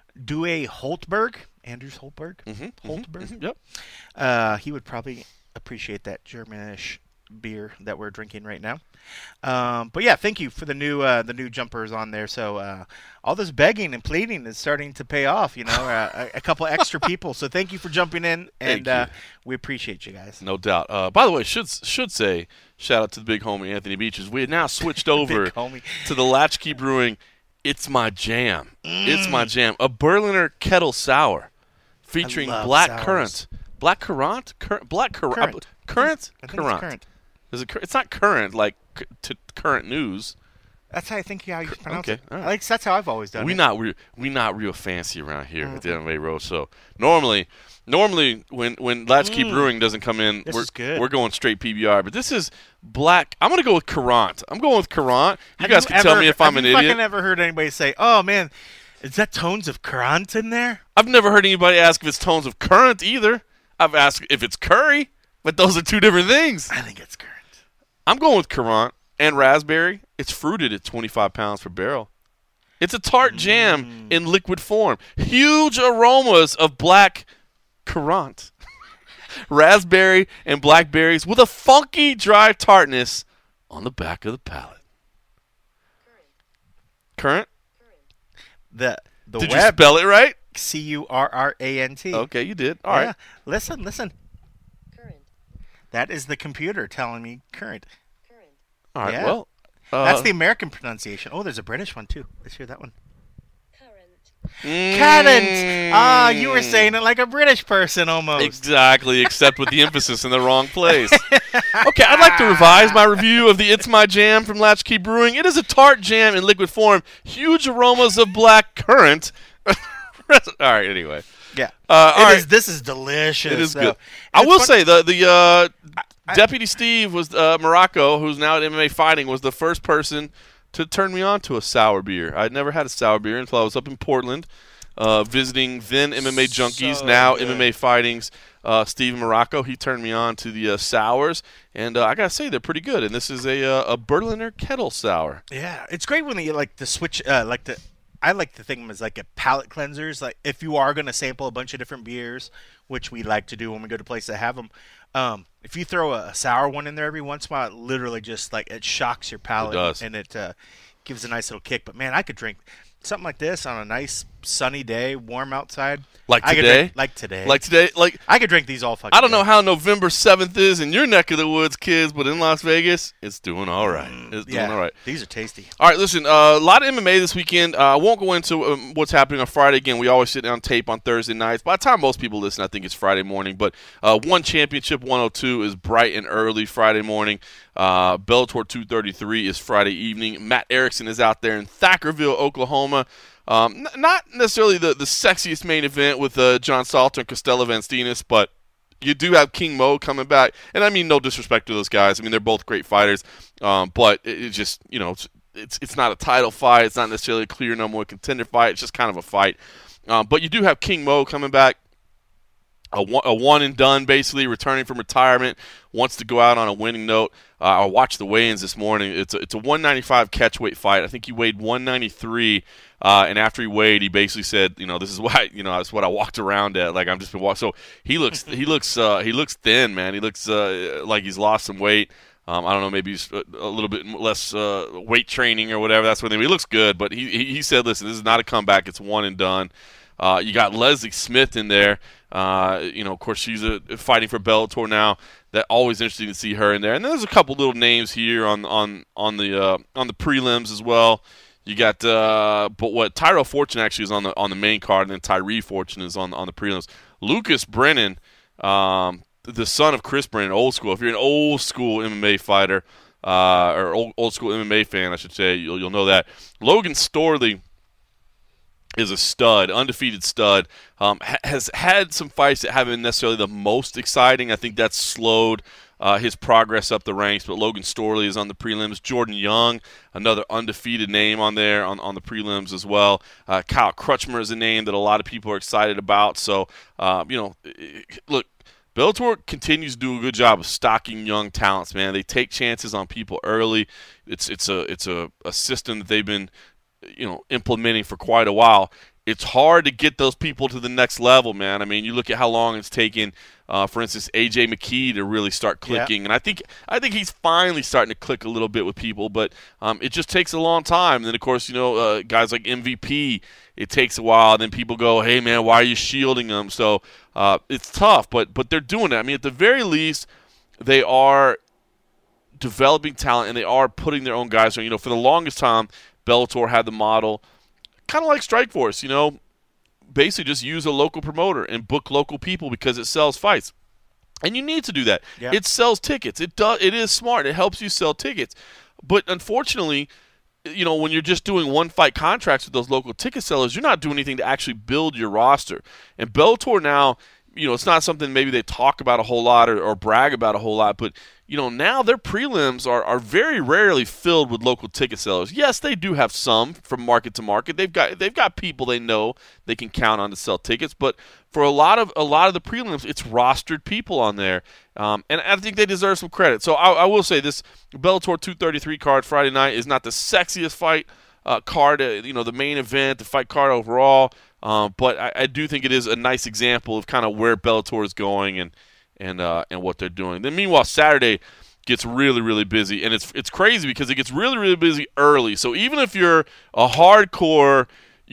Holtberg. Anders Holtberg. Holtberg. Yep. He would probably appreciate that Germanish beer that we're drinking right now. But yeah, thank you for the new jumpers on there. So all this begging and pleading is starting to pay off. A couple extra people. So thank you for jumping in, and we appreciate you guys. No doubt. By the way, should say shout out to the big homie Anthony Beaches. We had now switched over to the Latchkey Brewing. It's my jam. It's my jam. A Berliner Kettle Sour featuring black currant. Black currant? Black currant. Currant? Currant. Is it? It's not current, like to current news. That's how I think how you pronounce it. Right. That's how I've always done it. We not real fancy around here at the MMA Road. So normally when Latchkey Brewing doesn't come in, we're going straight PBR. But this is black. I'm gonna go with currant. I'm going with currant. You guys can tell me if I'm an idiot. I've never heard anybody say, "Oh man, is that tones of currant in there?" I've never heard anybody ask if it's tones of currant either. I've asked if it's curry, but those are two different things. I think it's currant. I'm going with currant and raspberry. It's fruited at 25 pounds per barrel. It's a tart jam in liquid form. Huge aromas of black currant, raspberry, and blackberries with a funky, dry tartness on the back of the palate. Currant? The Did you spell it right? Currant. Okay, you did. All right. Listen. Current. That is the computer telling me current. All right, Yeah. well. That's the American pronunciation. Oh, there's a British one, too. Let's hear that one. Current. Current. You were saying it like a British person almost. Exactly, except with the emphasis in the wrong place. Okay, I'd like to revise my review of the It's My Jam from Latchkey Brewing. It is a tart jam in liquid form. Huge aromas of black currant. All right, anyway. Yeah. This is delicious. It is good. I will say the Deputy Steve was Morocco, who's now at MMA Fighting, was the first person to turn me on to a sour beer. I'd never had a sour beer until I was up in Portland visiting then MMA Junkies, now good. MMA Fighting's Steve Morocco. He turned me on to the sours, and I gotta say they're pretty good. And this is a Berliner Kettle sour. Yeah, it's great when you like to switch, I like to think of them as like a palate cleansers. Like if you are going to sample a bunch of different beers, which we like to do when we go to places that have them, if you throw a sour one in there every once in a while, it literally just like it shocks your palate. It does. And it gives a nice little kick. But man, I could drink something like this on a nice sunny day, warm outside. Like today? Like today. Like I could drink these all fucking I don't know day. how November 7th is in your neck of the woods, kids, but in Las Vegas, it's doing all right. It's doing all right. These are tasty. All right, listen, a lot of MMA this weekend. I won't go into what's happening on Friday. Again, we always sit down tape on Thursday nights. By the time most people listen, I think it's Friday morning. But One Championship 102 is bright and early Friday morning. Bellator 233 is Friday evening. Matt Erickson is out there in Thackerville, Oklahoma. Not necessarily the sexiest main event with John Salter and Costella Van Steenis, but you do have King Mo coming back. And I mean, no disrespect to those guys. I mean, they're both great fighters. But it's just, it's not a title fight. It's not necessarily a clear number one contender fight. It's just kind of a fight. But you do have King Mo coming back. A one and done, basically returning from retirement, wants to go out on a winning note. I watched the weigh-ins this morning. It's a 195 catchweight fight. I think he weighed 193, and after he weighed, he basically said, this is why, that's what I walked around at. Like I'm just been walking. So he looks thin, man. He looks like he's lost some weight. I don't know, maybe he's a little bit less weight training or whatever. That's what he looks good, but he said, listen, this is not a comeback. It's one and done. You got Leslie Smith in there. Of course, she's fighting for Bellator now. That always interesting to see her in there. And then there's a couple little names here on the prelims as well. You got Tyrell Fortune actually is on the main card, and then Tyree Fortune is on the prelims. Lucas Brennan, the son of Chris Brennan, old school. If you're an old school MMA fighter or old school MMA fan, I should say, you'll know that. Logan Storley is a stud, undefeated stud. Has had some fights that haven't been necessarily the most exciting. I think that's slowed his progress up the ranks, but Logan Storley is on the prelims. Jordan Young, another undefeated name on there on the prelims as well. Kyle Crutchmer is a name that a lot of people are excited about. So, look, Bellator continues to do a good job of stocking young talents, man. They take chances on people early. It's a system that they've been implementing for quite a while. It's hard to get those people to the next level, man. I mean, you look at how long it's taken, for instance, AJ McKee to really start clicking, and I think he's finally starting to click a little bit with people, but it just takes a long time. And then, of course, guys like MVP, it takes a while. And then people go, hey, man, why are you shielding them? So it's tough, but they're doing it. I mean, at the very least, they are developing talent, and they are putting their own guys on. For the longest time, Bellator had the model, kind of like Strikeforce, basically just use a local promoter and book local people because it sells fights. And you need to do that. Yeah. It sells tickets. It is smart. It helps you sell tickets. But unfortunately, when you're just doing one-fight contracts with those local ticket sellers, you're not doing anything to actually build your roster. And Bellator now, it's not something maybe they talk about a whole lot or brag about a whole lot, but now their prelims are very rarely filled with local ticket sellers. Yes, they do have some from market to market. They've got people they know they can count on to sell tickets, but for a lot of the prelims, it's rostered people on there, and I think they deserve some credit. So I will say this: Bellator 233 card Friday night is not the sexiest fight card, the main event, the fight card overall, but I do think it is a nice example of kind of where Bellator is going and what they're doing. Then meanwhile, Saturday gets really, really busy, and it's crazy because it gets really, really busy early. So even if you're a hardcore,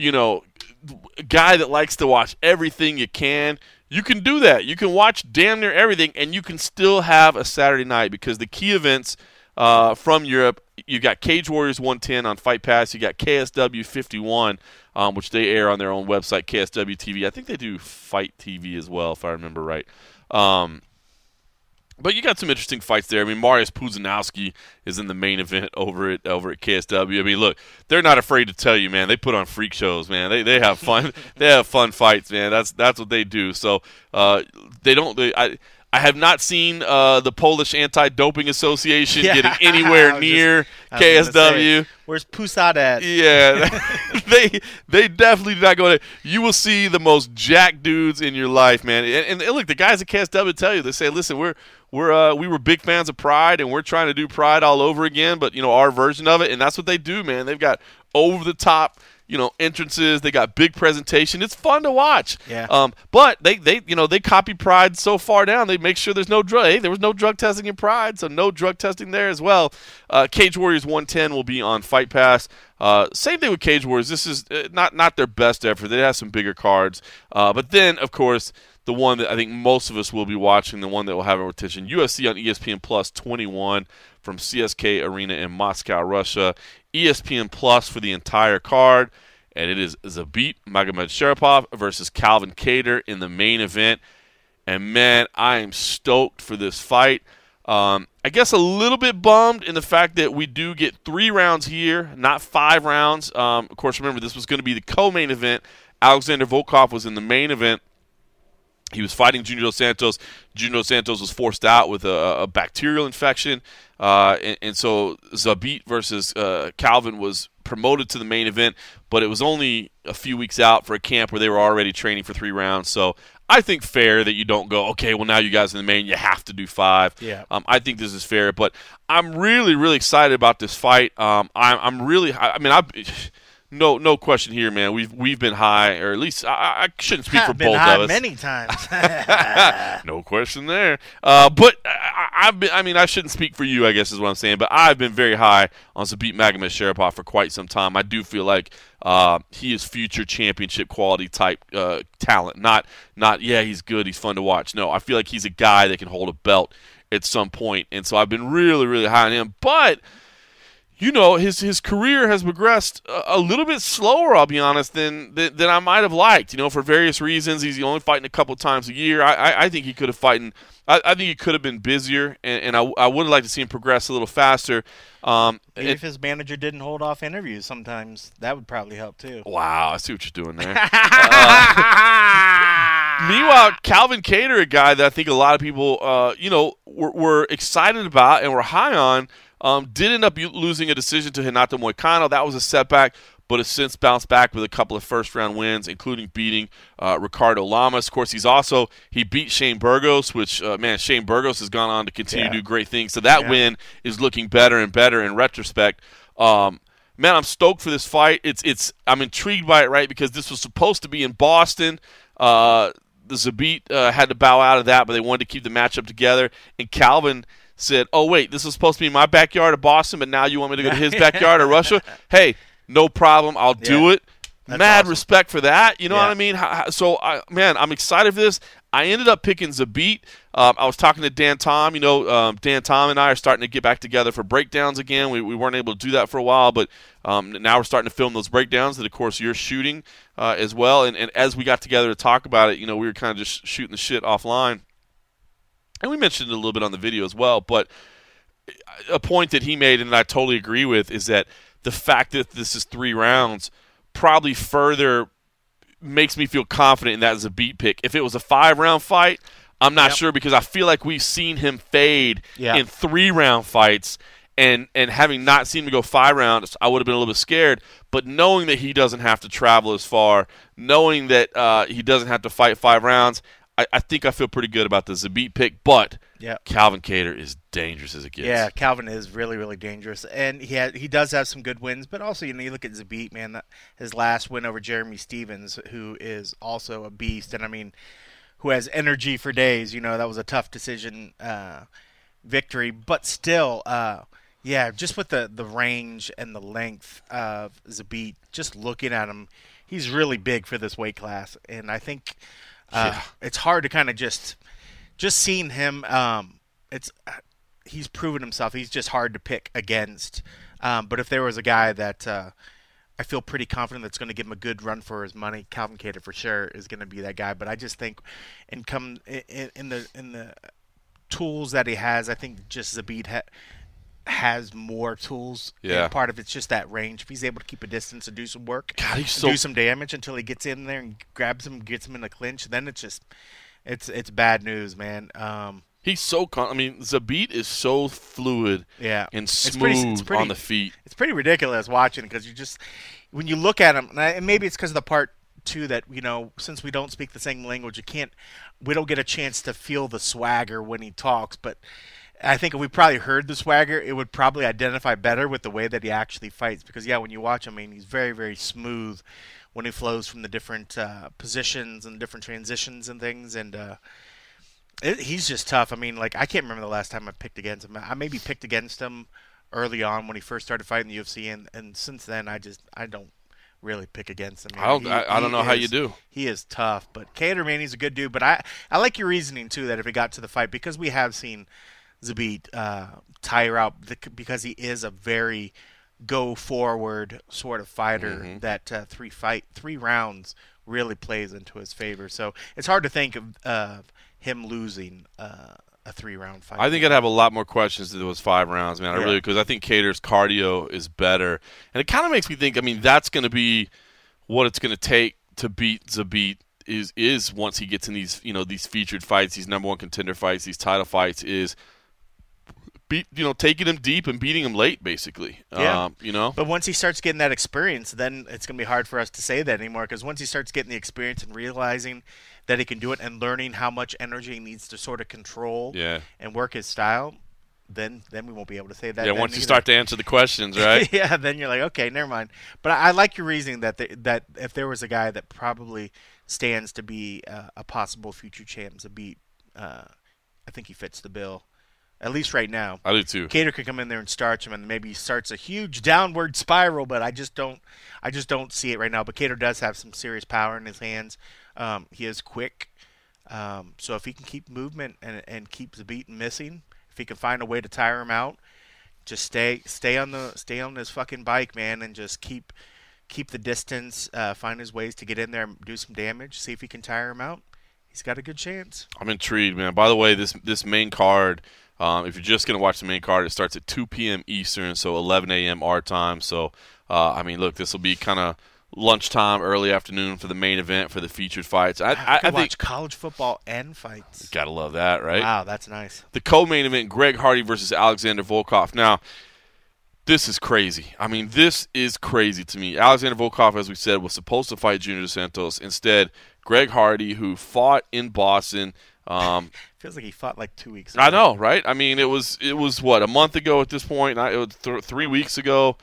guy that likes to watch everything you can do that. You can watch damn near everything, and you can still have a Saturday night because the key events from Europe. You got Cage Warriors 110 on Fight Pass. You got KSW 51, which they air on their own website, KSW TV. I think they do Fight TV as well, if I remember right. But you got some interesting fights there. I mean, Mariusz Pudzianowski is in the main event over at KSW. I mean, look, they're not afraid to tell you, man. They put on freak shows, man. They have fun. They have fun fights, man. That's what they do. So I have not seen the Polish Anti-Doping Association getting anywhere near KSW. Where's Pusat at? Yeah, they definitely do not go there. You will see the most jacked dudes in your life, man. And look, the guys at KSW tell you, they say, listen, we were big fans of Pride, and we're trying to do Pride all over again, but our version of it, and that's what they do, man. They've got over the top entrances. They got big presentation. It's fun to watch. Yeah. But they copy Pride so far down. They make sure there's no drug. Hey, there was no drug testing in Pride, so no drug testing there as well. Cage Warriors 110 will be on Fight Pass. Same thing with Cage Warriors. This is not their best effort. They have some bigger cards. But then, of course, the one that I think most of us will be watching, the one that will have our attention, UFC on ESPN Plus 21 from CSK Arena in Moscow, Russia. ESPN Plus for the entire card, and it is Zabit Magomedsharipov versus Calvin Kattar in the main event. And man, I am stoked for this fight. I guess a little bit bummed in the fact that we do get 3 rounds here, not 5 rounds. Of course, remember, this was going to be the co-main event. Alexander Volkov was in the main event. He was fighting Junior Dos Santos. Junior Dos Santos was forced out with a bacterial infection. And so Zabit versus Calvin was promoted to the main event, but it was only a few weeks out for a camp where they were already training for 3 rounds. So I think fair that you don't go, okay, well, now you guys in the main, you have to do 5. Yeah. I think this is fair, but I'm really, really excited about this fight. No question here, man. We've been high, or at least I shouldn't speak for both of us. Many times. No question there. But I shouldn't speak for you, I guess is what I'm saying. But I've been very high on Zabit Magomedsharipov for quite some time. I do feel like he is future championship quality type talent. Not he's good, he's fun to watch. No, I feel like he's a guy that can hold a belt at some point. And so I've been really, really high on him. But his career has progressed a little bit slower, I'll be honest, than I might have liked. For various reasons. He's only fighting a couple times a year. I think he could have fighting. I think he could have been busier, and I would have liked to see him progress a little faster. If his manager didn't hold off interviews, sometimes that would probably help too. Wow, I see what you're doing there. Meanwhile, Calvin Kattar, a guy that I think a lot of people, were excited about and were high on. Did end up losing a decision to Renato Moicano. That was a setback, but has since bounced back with a couple of first-round wins, including beating Ricardo Lamas. Of course, he beat Shane Burgos, which, Shane Burgos has gone on to continue to do great things. So that win is looking better and better in retrospect. Man, I'm stoked for this fight. I'm intrigued by it, right, because this was supposed to be in Boston. The Zabit had to bow out of that, but they wanted to keep the matchup together. And Calvin said, oh, wait, this was supposed to be my backyard of Boston, but now you want me to go to his backyard of Russia? Hey, no problem. I'll do it. That's mad awesome. Respect for that. You know what I mean? So, I'm excited for this. I ended up picking Zabit. I was talking to Dan Tom. Dan Tom and I are starting to get back together for breakdowns again. We weren't able to do that for a while, but now we're starting to film those breakdowns that, of course, you're shooting as well. And as we got together to talk about it, we were kind of just shooting the shit offline. And we mentioned it a little bit on the video as well, but a point that he made, and I totally agree with, is that the fact that this is 3 rounds probably further makes me feel confident in that as a beat pick. If it was a 5-round fight, I'm not sure, because I feel like we've seen him fade in 3-round fights, and having not seen him go 5 rounds, I would have been a little bit scared. But knowing that he doesn't have to travel as far, knowing that he doesn't have to fight 5 rounds, I think I feel pretty good about the Zabit pick, but Calvin Kattar is dangerous as it gets. Yeah, Calvin is really, really dangerous, and he does have some good wins. But also, you look at Zabit, man, his last win over Jeremy Stevens, who is also a beast, and who has energy for days. That was a tough decision victory, but still, just with the range and the length of Zabit, just looking at him, he's really big for this weight class, and I think. It's hard to kind of just seeing him. he's proven himself. He's just hard to pick against. But if there was a guy that I feel pretty confident that's going to give him a good run for his money, Calvin Kattar for sure is going to be that guy. But I just think, in the tools that he has, I think just Zabit has more tools. Yeah. And part of it's just that range. If he's able to keep a distance and do some work, God, do some damage until he gets in there and grabs him, gets him in the clinch, then it's bad news, man. He's so Zabit is so fluid and smooth on the feet. It's pretty ridiculous watching because when you look at him, and maybe it's because of the part too that, since we don't speak the same language, we don't get a chance to feel the swagger when he talks, but I think if we probably heard the swagger, it would probably identify better with the way that he actually fights. Because, when you watch him, he's very, very smooth when he flows from the different positions and different transitions and things. And he's just tough. I can't remember the last time I picked against him. I maybe picked against him early on when he first started fighting the UFC. And since then, I don't really pick against him. I don't know how you do. He is tough. But Kattar, man, he's a good dude. But I like your reasoning, too, that if it got to the fight, because we have seen Zabit tire out because he is a very go forward sort of fighter that 3 rounds really plays into his favor. So it's hard to think of him losing a 3-round fight. I think I'd have a lot more questions if it was 5 rounds, man. I really, because I think Kattar's cardio is better, and it kind of makes me think. That's going to be what it's going to take to beat Zabit. Is once he gets in these these featured fights, these number 1 contender fights, these title fights, is taking him deep and beating him late, basically. Yeah. But once he starts getting that experience, then it's going to be hard for us to say that anymore, because once he starts getting the experience and realizing that he can do it and learning how much energy he needs to sort of control and work his style, then we won't be able to say that. Yeah, once you start to answer the questions, right? Yeah, then you're like, okay, never mind. But I like your reasoning that if there was a guy that probably stands to be a possible future champ, Zabit, I think he fits the bill. At least right now. I do too. Kattar could come in there and starch him, and maybe he starts a huge downward spiral. But I just don't see it right now. But Kattar does have some serious power in his hands. He is quick, so if he can keep movement and keep Zabit missing, if he can find a way to tire him out, just stay on his fucking bike, man, and just keep the distance. Find his ways to get in there and do some damage. See if he can tire him out. He's got a good chance. I'm intrigued, man. By the way, this main card. If you're just going to watch the main card, it starts at 2 p.m. Eastern, so 11 a.m. our time. So, look, this will be kind of lunchtime, early afternoon for the main event for the featured fights. I think watch college football and fights. Gotta love that, right? Wow, that's nice. The co-main event, Greg Hardy versus Alexander Volkov. Now, this is crazy. This is crazy to me. Alexander Volkov, as we said, was supposed to fight Junior Dos Santos. Instead, Greg Hardy, who fought in Boston. Feels like he fought like 2 weeks ago. I know, right? It was what, a month ago at this point? It was 3 weeks ago.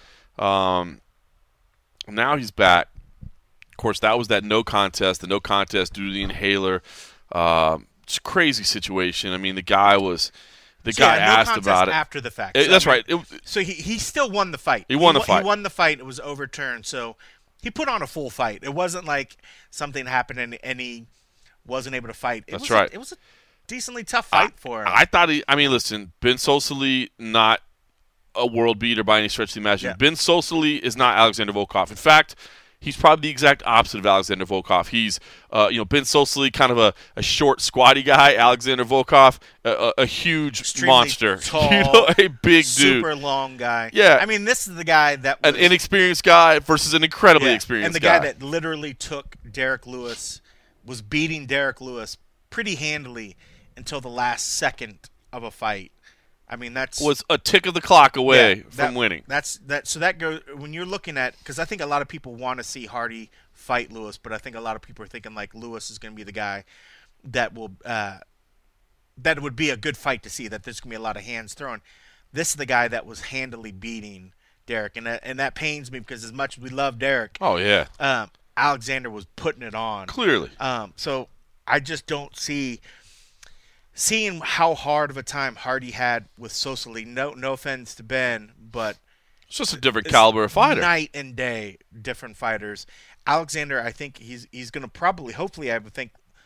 Now he's back. Of course, that was that no contest. The no contest due to the inhaler. It's a crazy situation. The guy was. The guy asked about it after the fact. That's right. So he still won the fight. He won the fight. He won the fight. It was overturned. So he put on a full fight. It wasn't like something happened and he wasn't able to fight. That's right. It was a decently tough fight for him. I thought listen, Ben Sosoli, not a world beater by any stretch of the imagination. Yeah. Ben Sosoli is not Alexander Volkov. In fact, he's probably the exact opposite of Alexander Volkov. He's, Ben Sosoli, kind of a short, squatty guy. Alexander Volkov, a huge extremely monster. Tall, a big dude. Super long guy. Yeah. This is the guy that was, an inexperienced guy versus an incredibly experienced guy. And the guy that literally took Derek Lewis, was beating Derek Lewis pretty handily until the last second of a fight. That's was a tick of the clock away from winning. So that goes when you're looking at, because I think a lot of people want to see Hardy fight Lewis, but I think a lot of people are thinking like Lewis is going to be the guy that will that it would be a good fight to see, that there's going to be a lot of hands thrown. This is the guy that was handily beating Derek, and that pains me because as much as we love Derek, Alexander was putting it on clearly. So I just don't seeing how hard of a time Hardy had with Sosoli. No offense to Ben, but it's just a different caliber of fighter. Night and day, different fighters. Alexander, I think he's going to probably, hopefully, I would think,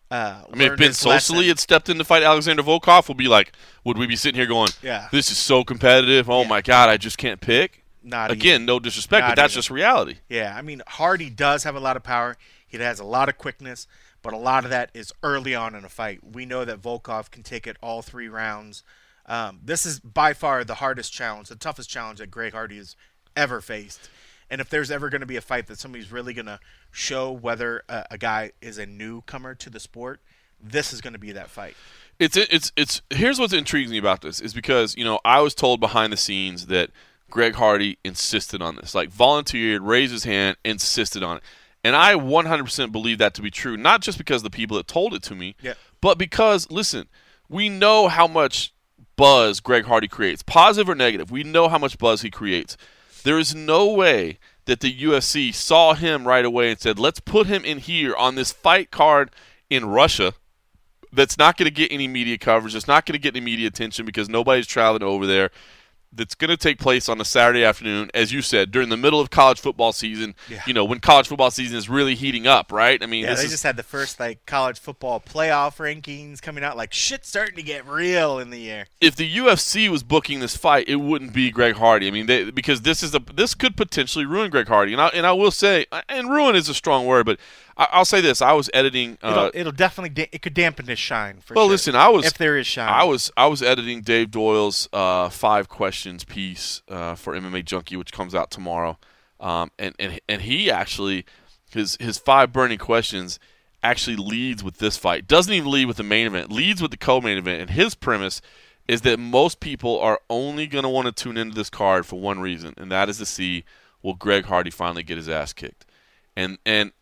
I mean, if Ben Sosley had stepped in to fight Alexander Volkov, would we be sitting here going, this is so competitive, oh my God, I just can't pick? Again, no disrespect, but that's just reality. Yeah, I mean, Hardy does have a lot of power. He has a lot of quickness, but a lot of that is early on in a fight. We know that Volkov can take it all 3 rounds. This is by far the hardest challenge, the toughest challenge that Greg Hardy has ever faced. And if there's ever going to be a fight that somebody's really going to show whether a guy is a newcomer to the sport, this is going to be that fight. It's here's what's intriguing me about this is because, I was told behind the scenes that Greg Hardy insisted on this, volunteered, raised his hand, insisted on it. And I 100% believe that to be true, not just because of the people that told it to me, but because, listen, we know how much buzz Greg Hardy creates, positive or negative. We know how much buzz he creates. There is no way that the UFC saw him right away and said, let's put him in here on this fight card in Russia that's not going to get any media coverage, that's not going to get any media attention because nobody's traveling over there, that's going to take place on a Saturday afternoon, as you said, during the middle of college football season, when college football season is really heating up, right? I mean, they just had the first college football playoff rankings coming out, shit's starting to get real in the air. If the UFC was booking this fight, it wouldn't be Greg Hardy. I mean, because this could potentially ruin Greg Hardy. And I will say, and ruin is a strong word, but I'll say this: I was editing. It'll definitely it could dampen his shine. For well, sure, listen, if there is shine. I was editing Dave Doyle's 5 questions piece for MMA Junkie, which comes out tomorrow, and he actually his 5 burning questions actually leads with this fight. Doesn't even lead with the main event. Leads with the co-main event, and his premise is that most people are only going to want to tune into this card for one reason, and that is to see will Greg Hardy finally get his ass kicked, and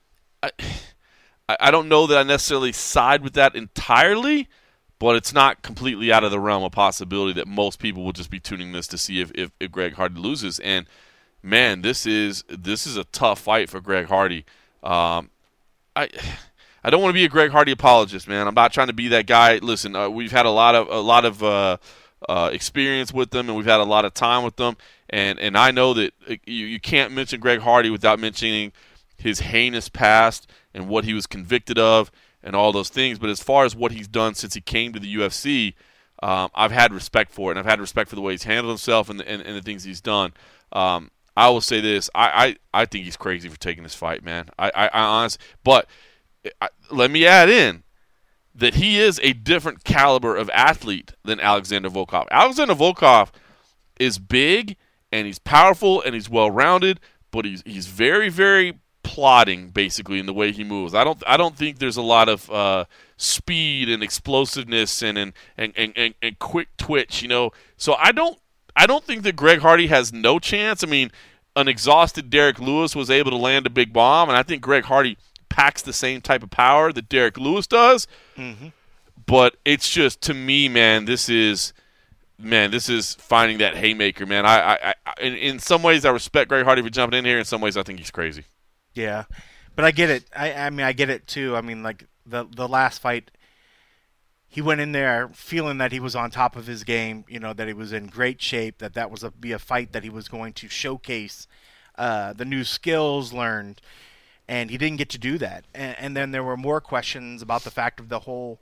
I don't know that I necessarily side with that entirely, but it's not completely out of the realm of possibility that most people will just be tuning this to see if Greg Hardy loses. And man, this is a tough fight for Greg Hardy. I don't want to be a Greg Hardy apologist, man. I'm not trying to be that guy. Listen, we've had a lot of experience with them, and we've had a lot of time with them, and I know that you can't mention Greg Hardy without mentioning his heinous past and what he was convicted of and all those things. But as far as what he's done since he came to the UFC, I've had respect for it, and I've had respect for the way he's handled himself and the things he's done. I will say this: I think he's crazy for taking this fight, man. I honestly, but let me add in that he is a different caliber of athlete than Alexander Volkov. Alexander Volkov is big and he's powerful and he's well-rounded, but he's very, very plodding basically in the way he moves. I don't think there's a lot of speed and explosiveness and quick twitch, So I don't think that Greg Hardy has no chance. I mean, an exhausted Derek Lewis was able to land a big bomb, and I think Greg Hardy packs the same type of power that Derek Lewis does. Mm-hmm. But it's just, to me, man, this is finding that haymaker, man. I in some ways I respect Greg Hardy for jumping in here. In some ways I think he's crazy. Yeah, but I get it. I mean, I get it too. I mean, the last fight, he went in there feeling that he was on top of his game, that he was in great shape, that was be a fight that he was going to showcase the new skills learned, and he didn't get to do that. And then there were more questions about the fact of the whole,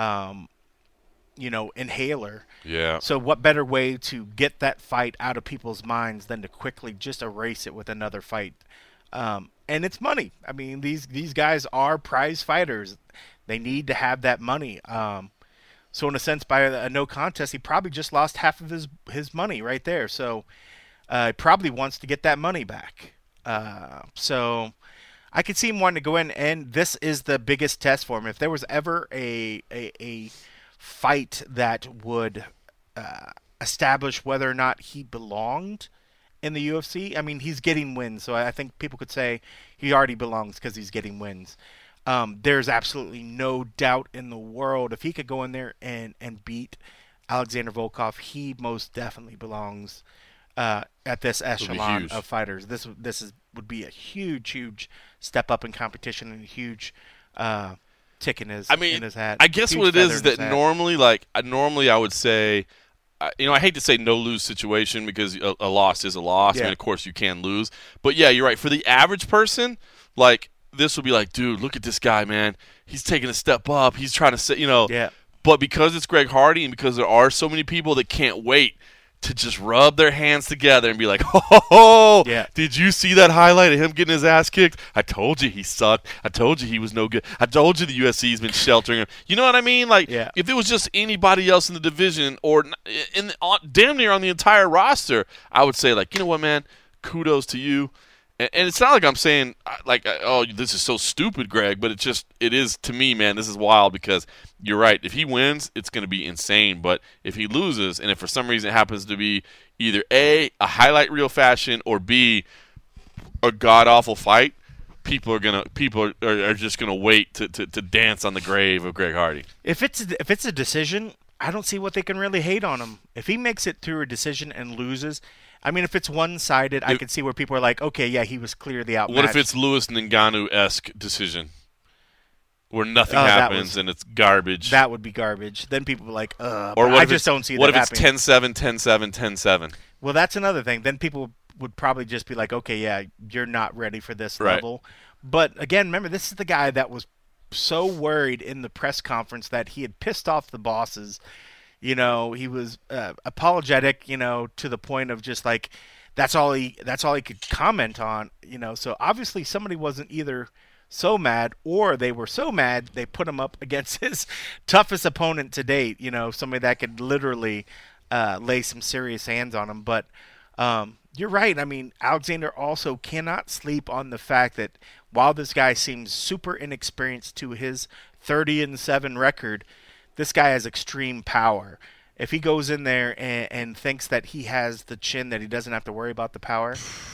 inhaler. Yeah. So what better way to get that fight out of people's minds than to quickly just erase it with another fight? And it's money. I mean, these guys are prize fighters. They need to have that money. So in a sense, by a no contest, he probably just lost half of his money right there. So he probably wants to get that money back. So I could see him wanting to go in, and this is the biggest test for him. If there was ever a fight that would establish whether or not he belonged in the UFC, I mean, he's getting wins, so I think people could say he already belongs because he's getting wins. There's absolutely no doubt in the world if he could go in there and beat Alexander Volkov, he most definitely belongs at this echelon of fighters. This would be a huge step up in competition and a huge tick in his hat. I guess what it is that normally I would say, I hate to say no lose situation because a loss is a loss. Yeah. I mean, of course you can lose, but yeah, you're right. For the average person, this will be like, dude, look at this guy, man. He's taking a step up. He's trying to say, Yeah. But because it's Greg Hardy and because there are so many people that can't wait to just rub their hands together and be like, oh, yeah. Did you see that highlight of him getting his ass kicked? I told you he sucked. I told you he was no good. I told you the UFC's been sheltering him. You know what I mean? Like, if it was just anybody else in the division or damn near on the entire roster, I would say, like, you know what, man? Kudos to you. And it's not like I'm saying, like, oh, this is so stupid, Greg, but it is to me, man, this is wild because you're right. If he wins, it's going to be insane. But if he loses, and if for some reason it happens to be either A, a highlight reel fashion, or B, a god-awful fight, people are just going to wait to dance on the grave of Greg Hardy. If it's a decision, I don't see what they can really hate on him. If he makes it through a decision and loses, I mean, if it's one-sided, I can see where people are like, okay, yeah, he was clearly outmatched. What if it's Louis Ngannou-esque decision where nothing happens and it's garbage? That would be garbage. Then people are like, or I just don't see that happening. What if it's 10-7, 10-7, 10-7? Well, that's another thing. Then people would probably just be like, okay, yeah, you're not ready for this level. But, again, remember, this is the guy that was so worried in the press conference that he had pissed off the bosses. You know, he was apologetic, you know, to the point of just like that's all he could comment on, you know. So obviously somebody wasn't either so mad or they were so mad they put him up against his toughest opponent to date, you know, somebody that could literally lay some serious hands on him. But you're right. I mean, Alexander also cannot sleep on the fact that while this guy seems super inexperienced to his 30-7 record, this guy has extreme power. If he goes in there and thinks that he has the chin, that he doesn't have to worry about the power,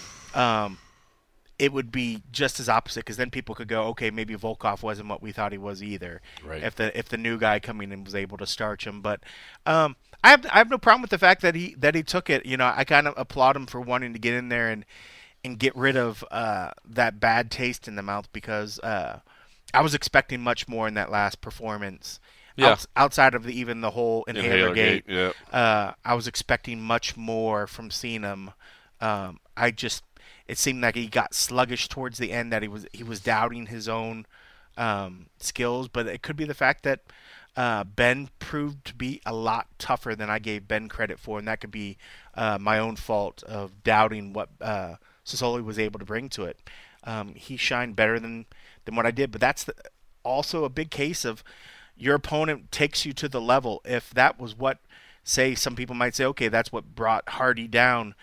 it would be just as opposite, because then people could go, okay, maybe Volkov wasn't what we thought he was either. Right. If the new guy coming in was able to starch him. But I have no problem with the fact that he took it. You know, I kind of applaud him for wanting to get in there and get rid of that bad taste in the mouth, because I was expecting much more in that last performance. Yeah. Outside of even the whole inhaler gate, yeah. I was expecting much more from seeing him. It seemed like he got sluggish towards the end, that he was doubting his own skills, but it could be the fact that Ben proved to be a lot tougher than I gave Ben credit for, and that could be my own fault of doubting what Sosoli was able to bring to it. He shined better than what I did, but that's also a big case of your opponent takes you to the level. If that was what, say, some people might say, okay, that's what brought Hardy down,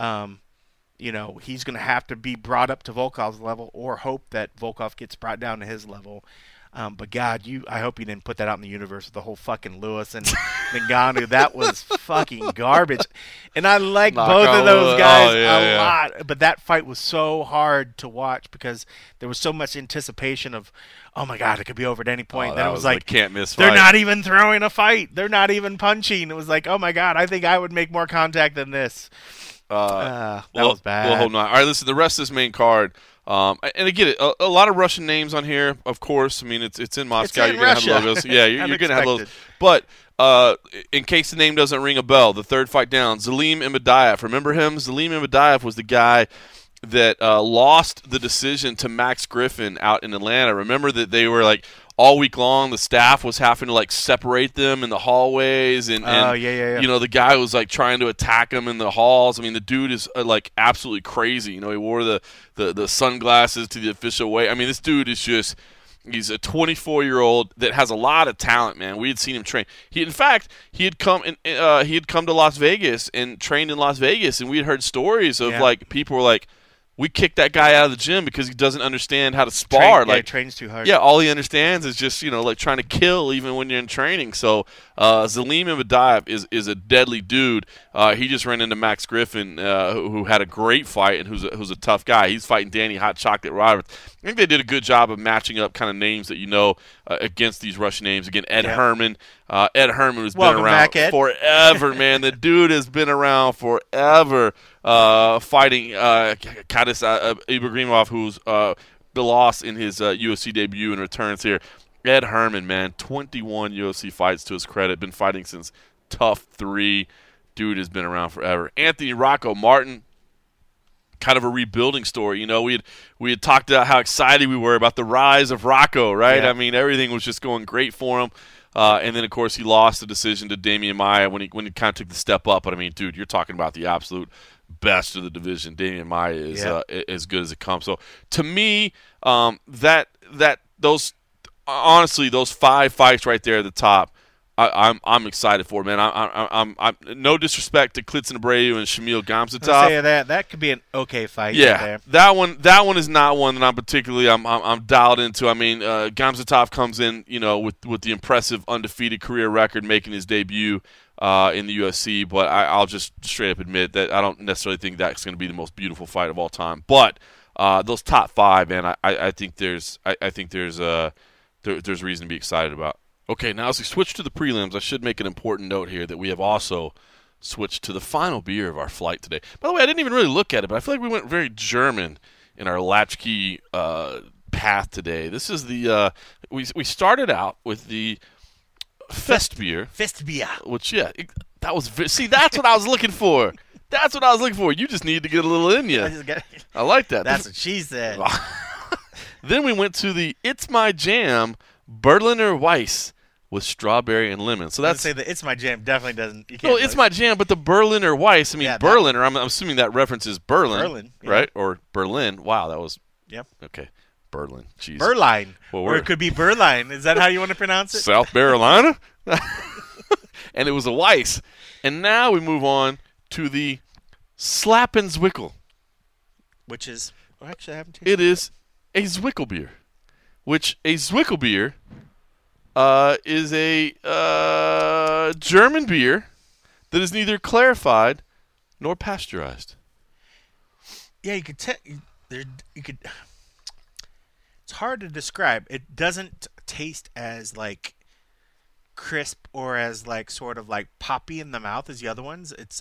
you know, he's going to have to be brought up to Volkov's level, or hope that Volkov gets brought down to his level. But God, I hope you didn't put that out in the universe with the whole fucking Lewis and Ngannou. That was fucking garbage. And I like both of those guys a lot. But that fight was so hard to watch because there was so much anticipation of, oh my God, it could be over at any point. Then it was like, can't miss they're fight. not even throwing a fight. They're not even punching. It was like, oh my God, I think I would make more contact than this. That was bad. Well, hold on. All right, listen, the rest of this main card. And again, a lot of Russian names on here, of course. I mean, it's in Moscow. You're going to have logos. Yeah, you're going to have logos. But in case the name doesn't ring a bell, the third fight down, Zelim Imadaev. Remember him? Zelim Imadaev was the guy that lost the decision to Max Griffin out in Atlanta. Remember that they were like, all week long, the staff was having to like separate them in the hallways, and you know, the guy was like trying to attack him in the halls. I mean, the dude is like absolutely crazy. You know, he wore the sunglasses to the official way. I mean, this dude is just. He's a 24-year-old that has a lot of talent, man. We had seen him train. In fact, he had come to Las Vegas and trained in Las Vegas, and we had heard stories of like people were like, we kicked that guy out of the gym because he doesn't understand how to spar. He trains too hard. Yeah, all he understands is just, you know, like trying to kill even when you're in training. So Zelim Imadaev is a deadly dude. He just ran into Max Griffin, who had a great fight and who's a tough guy. He's fighting Danny Hot Chocolate Roberts. I think they did a good job of matching up kind of names that you know against these Russian names. Again, Ed Herman. Ed Herman has been around forever, man. The dude has been around forever. Fighting Kadis Ibragimov, who's lost in his UFC debut and returns here. Ed Herman, man, 21 UFC fights to his credit. Been fighting since Tough 3. Dude has been around forever. Anthony Rocco Martin, kind of a rebuilding story. You know, we had talked about how excited we were about the rise of Rocco, right? Yeah. I mean, everything was just going great for him. And then, of course, he lost the decision to Damian Maia when he kind of took the step up. But, I mean, dude, you're talking about the absolute best of the division. Damian Maia is as good as it comes. So, to me, those 5 fights right there at the top, I'm excited for, man. I'm no disrespect to Klidson Abreu and Shamil Gamzatov. I'll say that could be an okay fight. Yeah, right there. that one is not one that I'm particularly I'm dialed into. I mean, Gamzatov comes in, you know, with the impressive undefeated career record, making his debut in the UFC. But I'll just straight up admit that I don't necessarily think that's going to be the most beautiful fight of all time. But those top 5, man, I think there's reason to be excited about. Okay, now as we switch to the prelims, I should make an important note here that we have also switched to the final beer of our flight today. By the way, I didn't even really look at it, but I feel like we went very German in our latchkey path today. This is the we started out with the Festbier. Festbier. Which, that was see, that's what I was looking for. That's what I was looking for. You just need to get a little in you. I like that. That's what she said. Then we went to the It's My Jam Berliner Weiss with strawberry and lemon. So that's say that It's My Jam definitely doesn't. You can't well, It's My Jam, but the Berliner Weiss. I mean, Yeah, Berliner. I'm assuming that references Berlin. Berlin, yeah. Right? Or Berlin. Wow, that was. Yep. Okay, Berlin. Jeez. Berline. Well, or it could be Berline. Is that how you want to pronounce it? South Carolina. And it was a Weiss. And now we move on to the Slappenzwickel. Which is. Oh, actually, I haven't tasted It is a Zwickel beer. Which a Zwickel beer is a German beer that is neither clarified nor pasteurized. Yeah, you could tell. You could. It's hard to describe. It doesn't taste as like crisp or as like sort of like poppy in the mouth as the other ones. It's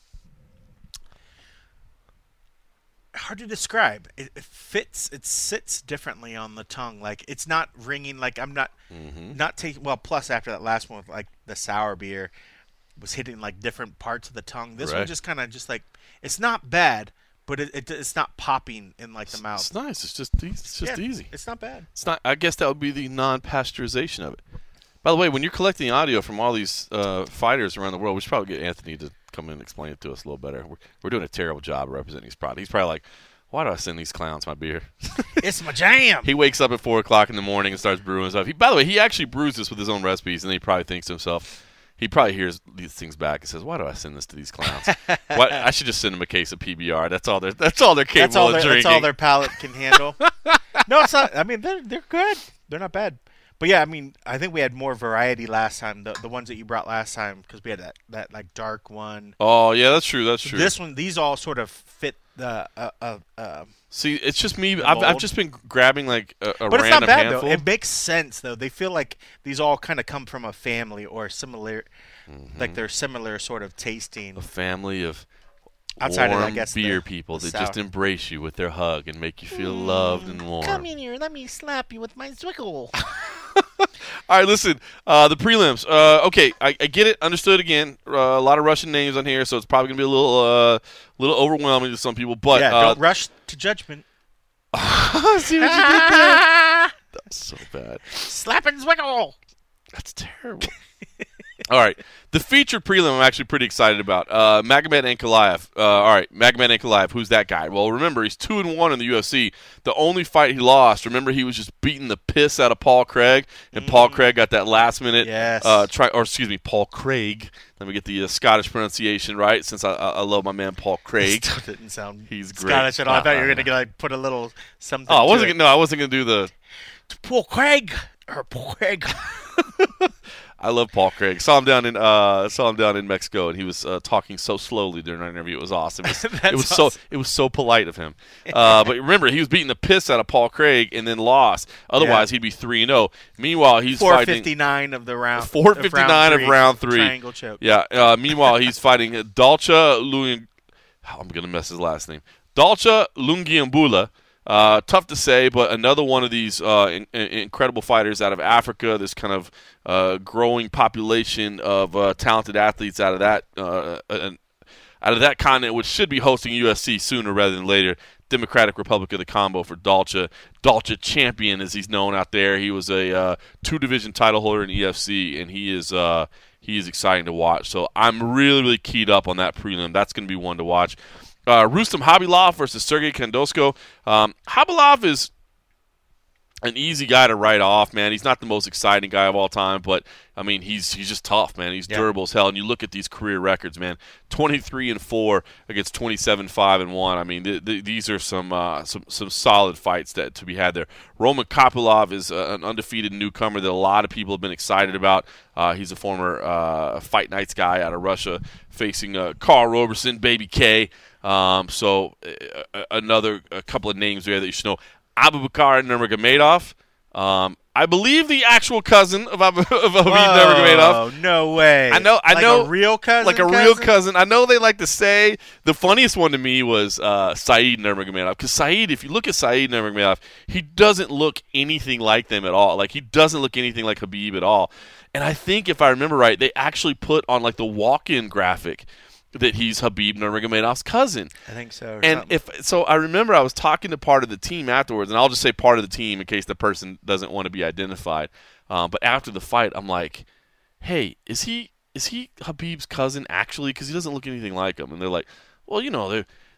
hard to describe. It fits. It sits differently on the tongue. Like it's not ringing. Like I'm not not taking. Well, plus after that last one, like the sour beer was hitting like different parts of the tongue. This one just kind of just like it's not bad, but it's not popping in like the mouth. It's nice. It's just easy. It's not bad. It's not. I guess that would be the non-pasteurization of it. By the way, when you're collecting audio from all these fighters around the world, we should probably get Anthony to come in and explain it to us a little better. We're doing a terrible job of representing his product. He's probably like, why do I send these clowns my beer? It's my jam. He wakes up at 4 o'clock in the morning and starts brewing stuff. By the way, he actually brews this with his own recipes, and then he probably thinks to himself, he probably hears these things back and says, why do I send this to these clowns? I should just send them a case of PBR. That's all they're capable of drinking. That's all their palate can handle. No, it's not. I mean, they're good. They're not bad. But yeah, I mean, I think we had more variety last time. The ones that you brought last time, because we had that like dark one. Oh yeah, that's true. That's true. This one, these all sort of fit the. See, it's just me. I've just been grabbing like a but random it's not bad handful. though. It makes sense though. They feel like these all kind of come from a family or similar, like they're similar sort of tasting. A family of outside warm of, I guess, beer the people that sour. just embrace you with their hug and make you feel loved and warm. Come in here, let me slap you with my Zwickel. All right, listen, the prelims. Okay, I get it, understood again. A lot of Russian names on here, so it's probably going to be a little overwhelming to some people. But Yeah, don't rush to judgment. See what you did there? That's so bad. Slapping Zwickel. That's terrible. All right. The featured prelim I'm actually pretty excited about. Magomed Ankalaev. All right, Magomed Ankalaev, who's that guy? Well, remember, he's 2-1 in the UFC. The only fight he lost, remember, he was just beating the piss out of Paul Craig, and Paul Craig got that last minute Paul Craig. Let me get the Scottish pronunciation right, since I love my man Paul Craig. Still didn't sound He's great. Scottish at all. I thought you were going to like put a little something. Oh, I wasn't going to do the Paul Craig or Paul Craig. I love Paul Craig. Saw him down in Mexico, and he was talking so slowly during our interview. It was awesome. It was so polite of him. But remember, he was beating the piss out of Paul Craig and then lost. Otherwise, he'd be 3-0. Meanwhile, he's 459 of the round. 459 of round 3. Triangle choke. Yeah. Meanwhile, he's fighting Dalcha Lung. I'm gonna mess his last name. Dalcha Lungiambula. Tough to say, but another one of these incredible fighters out of Africa, this kind of growing population of talented athletes out of that out of that continent, which should be hosting UFC sooner rather than later. Democratic Republic of the Congo for Dalcha. Dalcha champion, as he's known out there. He was a 2-division title holder in EFC, and he is exciting to watch. So I'm really, really keyed up on that prelim. That's going to be one to watch. Rustam Khabilov versus Sergey Kondosko. Khabilov is an easy guy to write off, man. He's not the most exciting guy of all time, but I mean, he's just tough, man. He's durable as hell. And you look at these career records, man. 23-4 against 27-5-1. I mean, these are some solid fights that to be had there. Roman Kopylov is an undefeated newcomer that a lot of people have been excited about. He's a former Fight Nights guy out of Russia, facing Carl Roberson, Baby K. So a couple of names there that you should know. Abubakar Nurmagomedov, I believe the actual cousin of Habib Nurmagomedov. Oh, no way! I know, like a real cousin. Like a real cousin. I know they like to say. The funniest one to me was Saeed Nurmagomedov, because Saeed, if you look at Saeed Nurmagomedov, he doesn't look anything like them at all. Like he doesn't look anything like Habib at all. And I think if I remember right, they actually put on like the walk-in graphic that he's Habib Nurmagomedov's cousin. I think so. And I remember I was talking to part of the team afterwards, and I'll just say part of the team in case the person doesn't want to be identified. But after the fight, I'm like, "Hey, is he Habib's cousin actually? Because he doesn't look anything like him." And they're like, "Well, you know,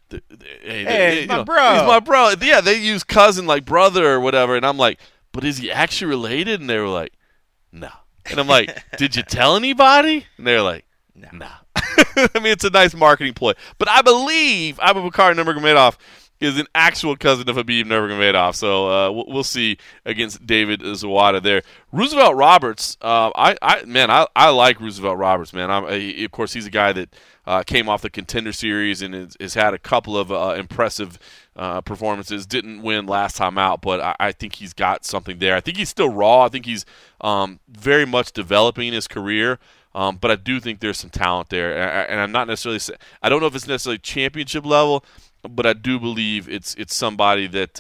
he's my bro. He's my bro." Yeah, they use cousin like brother or whatever, and I'm like, "But is he actually related?" And they were like, "No." And I'm like, "Did you tell anybody?" And they're like, "No." I mean, it's a nice marketing ploy. But I believe Abubakar Nurmagomedov is an actual cousin of Habib Nurmagomedov. So we'll see against David Zawada there. Roosevelt Roberts, I like Roosevelt Roberts, man. Of course, he's a guy that came off the Contender Series and has had a couple of impressive performances. Didn't win last time out, but I think he's got something there. I think he's still raw. I think he's very much developing his career. But I do think there's some talent there, and I'm not necessarily. I don't know if it's necessarily championship level, but I do believe it's somebody that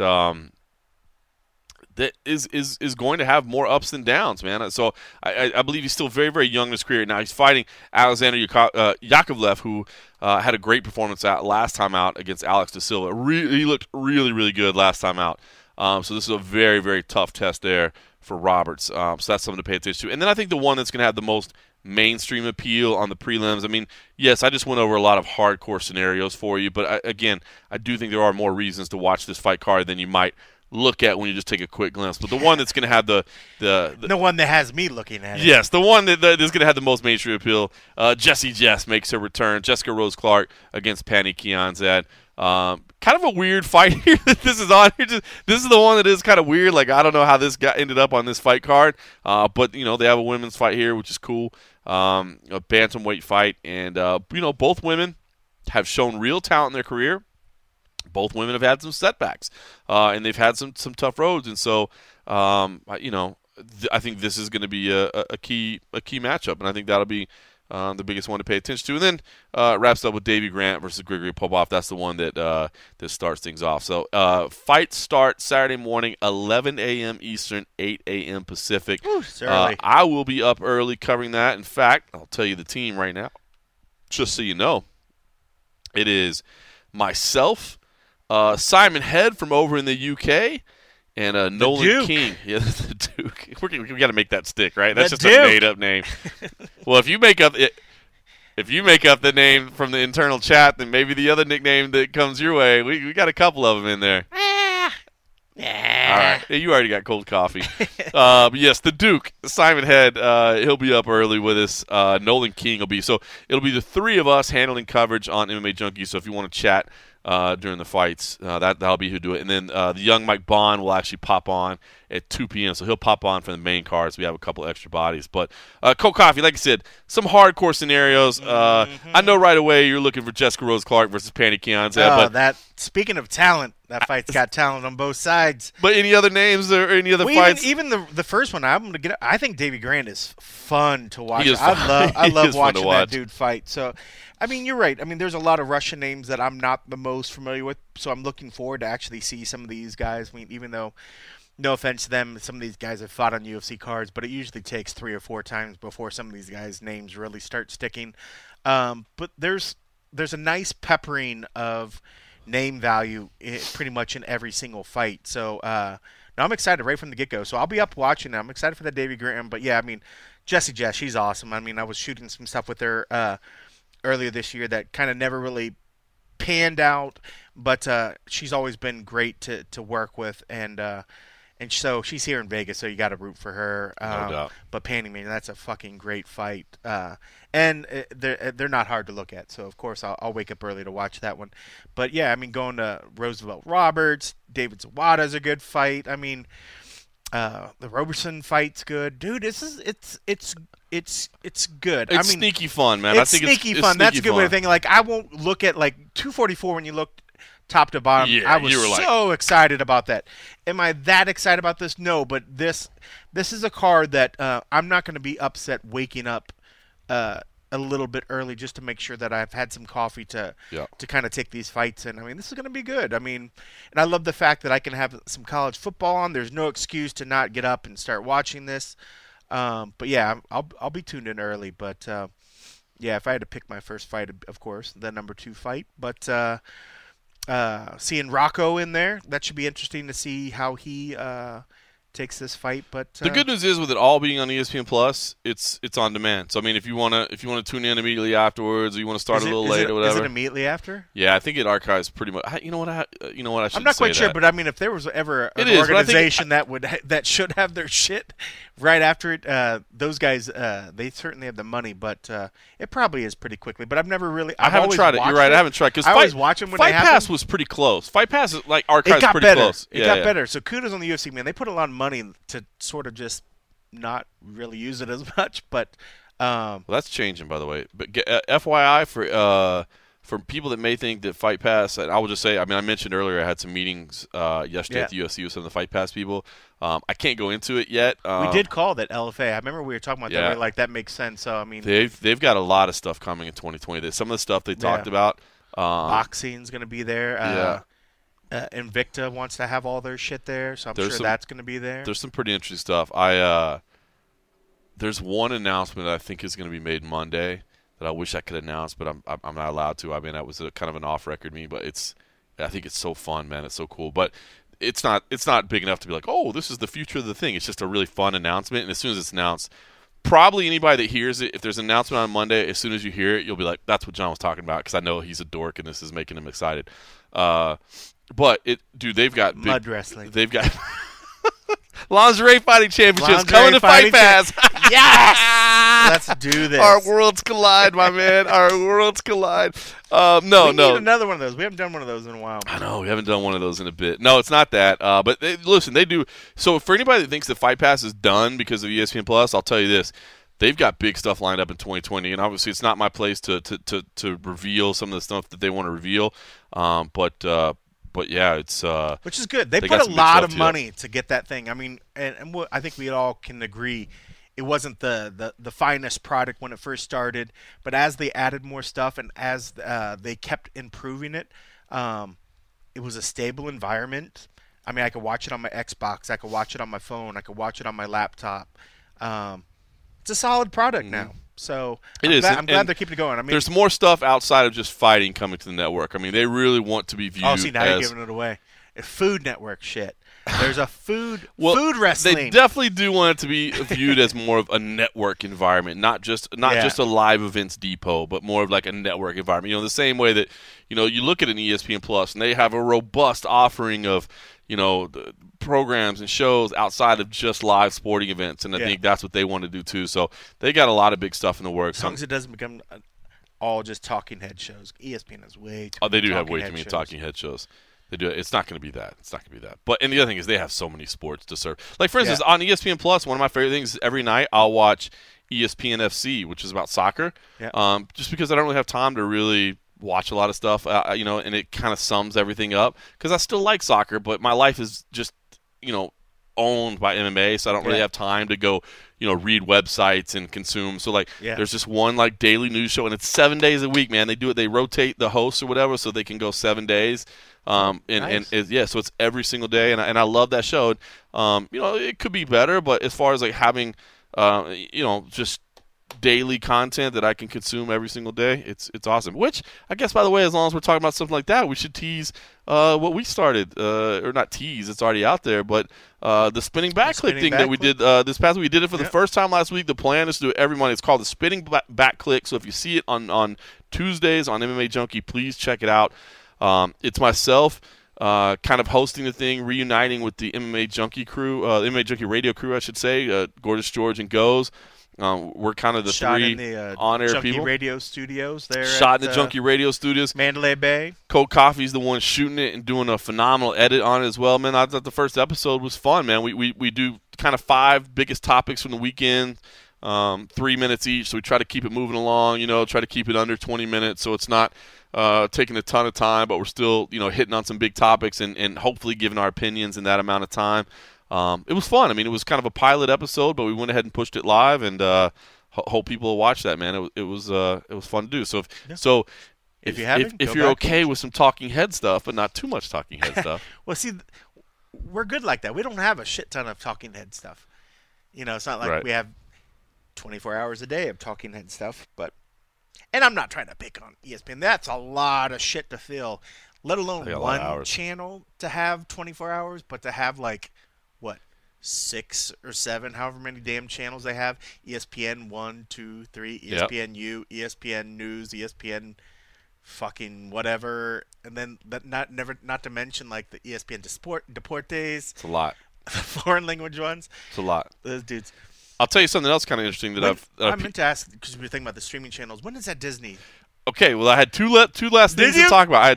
that is going to have more ups than downs, man. So I believe he's still very, very young in his career. Now he's fighting Alexander Yakovlev, who had a great performance last time out against Alex da Silva. He looked really, really good last time out. So this is a very, very tough test there for Roberts. So that's something to pay attention to. And then I think the one that's going to have the most mainstream appeal on the prelims. I mean, yes, I just went over a lot of hardcore scenarios for you, but I do think there are more reasons to watch this fight card than you might look at when you just take a quick glimpse. But the one that's going to have the one that has me looking at it. Yes, the one that is going to have the most mainstream appeal. Jessie Jess makes her return. Jessica Rose Clark against Pannie Kianzad. Kind of a weird fight here that this is on here. This is the one that is kind of weird. Like, I don't know how this ended up on this fight card. But, you know, they have a women's fight here, which is cool. A bantamweight fight. And, you know, both women have shown real talent in their career. Both women have had some setbacks. And they've had some tough roads. And so, you know, I think this is going to be a key matchup. And I think that'll be the biggest one to pay attention to. And then wraps up with Davey Grant versus Grigory Popov. That's the one that starts things off. So fights start Saturday morning, 11 a.m. Eastern, 8 a.m. Pacific. Ooh, I will be up early covering that. In fact, I'll tell you the team right now, just so you know. It is myself, Simon Head from over in the UK, and Nolan Duke. King. Yeah, the Duke. We got to make that stick, right? That's The just Duke. a made-up name. Well, if you make up the name from the internal chat, then maybe the other nickname that comes your way. We got a couple of them in there. Yeah. All right. Yeah, you already got cold coffee. But yes, the Duke, Simon Head, he'll be up early with us. Nolan King will be. So it'll be the three of us handling coverage on MMA Junkie. So if you want to chat during the fights, that'll be who do it. And then the young Mike Bond will actually pop on at 2 p.m. So he'll pop on for the main cards. We have a couple extra bodies. But Cold Coffee, like I said, some hardcore scenarios. I know right away you're looking for Jessica Rose Clark versus Pannie Kianzad. Speaking of talent, that fight's got talent on both sides. But any other names or any other fights? Even the first one, I think Davey Grant is fun to watch. He is fun. I love watching watch. that dude fight. So, I mean, you're right. I mean, there's a lot of Russian names that I'm not the most familiar with. So I'm looking forward to actually see some of these guys. I mean, even though, no offense to them, some of these guys have fought on UFC cards, but it usually takes 3 or 4 times before some of these guys' names really start sticking. But there's there's a nice peppering of name value pretty much in every single fight. So now I'm excited right from the get-go. So I'll be up watching. I'm excited for that Davy Graham. But yeah, I mean, Jessie Jess, she's awesome. I mean, I was shooting some stuff with her earlier this year that kind of never really panned out, but she's always been great to work with, and so she's here in Vegas, so you got to root for her. No doubt. But Panning Man, that's a fucking great fight, and they're not hard to look at. So of course I'll wake up early to watch that one. But yeah, I mean, going to Roosevelt Roberts, David Zawada's a good fight. I mean, the Roberson fight's good, dude. It's good. It's sneaky fun, man. It's sneaky fun. That's a good way of thinking. Like, I won't look at like 244 when you look top to bottom. Yeah, I was so excited about that. Am I that excited about this? No, but this is a card that I'm not going to be upset waking up a little bit early just to make sure that I've had some coffee to kind of take these fights in. I mean, this is going to be good. I mean, and I love the fact that I can have some college football on. There's no excuse to not get up and start watching this. But yeah, I'll be tuned in early. But yeah, if I had to pick my first fight, of course, the number 2 fight. But seeing Rocco in there, that should be interesting to see how he takes this fight. But the good news is, with it all being on ESPN Plus, it's on demand. So I mean, if you wanna tune in immediately afterwards, or you want to start a little late or whatever. Is it immediately after? Yeah, I think it archives pretty much. You know what? I should. I'm not quite sure, but I mean, if there was ever an organization that should have their shit right after it, those guys, they certainly have the money. But it probably is pretty quickly. But I've never really. I haven't tried it. You're right. I haven't tried, because I always watch them when they happen. Fight Pass was pretty close. Fight Pass is like archives pretty close. It got better. So kudos on the UFC, man. They put a lot of money to sort of just not really use it as much, but well, that's changing, by the way. But FYI for people that may think that Fight Pass, and I will just say, I mean, I mentioned earlier I had some meetings yesterday at the UFC with some of the Fight Pass people. I can't go into it yet. We did call that LFA. I remember we were talking about that. Like, that makes sense. So I mean, they've got a lot of stuff coming in 2020. Some of the stuff they talked about. Boxing's going to be there. Invicta wants to have all their shit there, so I'm sure that's going to be there. There's some pretty interesting stuff. There's one announcement that I think is going to be made Monday that I wish I could announce, but I'm not allowed to. I mean, that was kind of an off-record meeting, but I think it's so fun, man. It's so cool, but it's not big enough to be like, oh, this is the future of the thing. It's just a really fun announcement, and as soon as it's announced, probably anybody that hears it, if there's an announcement on Monday, as soon as you hear it, you'll be like, that's what John was talking about, because I know he's a dork and this is making him excited. But they've got mud wrestling. They've got lingerie fighting championships coming to Fight Pass. Yes, let's do this. Our worlds collide, my man. Our worlds collide. We need another one of those. We haven't done one of those in a while. I know we haven't done one of those in a bit. No, it's not that. But listen, they do. So for anybody that thinks that Fight Pass is done because of ESPN Plus, I'll tell you this. They've got big stuff lined up in 2020, and obviously it's not my place to reveal some of the stuff that they want to reveal. But yeah, it's which is good. They put a lot of money to get that thing. I mean, and I think we all can agree, it wasn't the finest product when it first started. But as they added more stuff and as they kept improving it, it was a stable environment. I mean, I could watch it on my Xbox, I could watch it on my phone, I could watch it on my laptop. It's a solid product now. So I'm glad they're keeping it going. I mean, there's more stuff outside of just fighting coming to the network. I mean, they really want to be viewed. Oh, see, now you're giving it away. Food Network shit. There's a food wrestling. They definitely do want it to be viewed as more of a network environment, not just a live events depot, but more of like a network environment. You know, the same way that you look at an ESPN Plus and they have a robust offering of the programs and shows outside of just live sporting events, and I think that's what they want to do too. So they got a lot of big stuff in the works. As long as it doesn't become all just talking head shows. ESPN has way too. They do have way too many talking head shows. They do. It's not going to be that. But and the other thing is they have so many sports to serve. Like for instance, on ESPN Plus, one of my favorite things is every night I'll watch ESPN FC, which is about soccer. Yeah. Just because I don't really have time to really watch a lot of stuff, and it kind of sums everything up because I still like soccer, but my life is just owned by MMA, so I don't really have time to go read websites and consume. So there's just one daily news show, and it's 7 days a week, man. They rotate the hosts or whatever so they can go 7 days. So it's every single day, and I love that show. It could be better, but as far as having just daily content that I can consume every single day. It's awesome. Which I guess, by the way, as long as we're talking about something like that, we should tease what we started, or not tease. It's already out there, but the spinning back click thing that we did this past week. We did it for the first time last week. The plan is to do it every Monday. It's called the spinning back click. So if you see it on Tuesdays on MMA Junkie, please check it out. It's myself kind of hosting the thing, reuniting with the MMA Junkie crew, the MMA Junkie radio crew, I should say, Gorgeous George and Goes. We're kind of the three on-air Junkie people. Radio Studios there. Shot in the Junkie Radio Studios. Mandalay Bay. Colt Coffee's the one shooting it and doing a phenomenal edit on it as well, man. I thought the first episode was fun, man. We do kind of 5 biggest topics from the weekend, 3 minutes each, so we try to keep it moving along, try to keep it under 20 minutes so it's not taking a ton of time, but we're still, hitting on some big topics and hopefully giving our opinions in that amount of time. It was fun. I mean, it was kind of a pilot episode, but we went ahead and pushed it live, and hope people will watch that, man. It was fun to do. So if you're okay with some talking head stuff, but not too much talking head stuff. Well, see, we're good like that. We don't have a shit ton of talking head stuff. It's not like we have 24 hours a day of talking head stuff. And I'm not trying to pick on ESPN. That's a lot of shit to fill, let alone one channel to have 24 hours, but to have 6 or 7, however many damn channels they have. ESPN 1, 2, 3, ESPNU, ESPN News, ESPN fucking whatever, and then not to mention the ESPN Deportes. It's a lot. The foreign language ones. It's a lot. Those dudes. I'll tell you something else kind of interesting that I meant to ask, because we were thinking about the streaming channels. When is that Disney? Okay, well, I had two last things to talk about.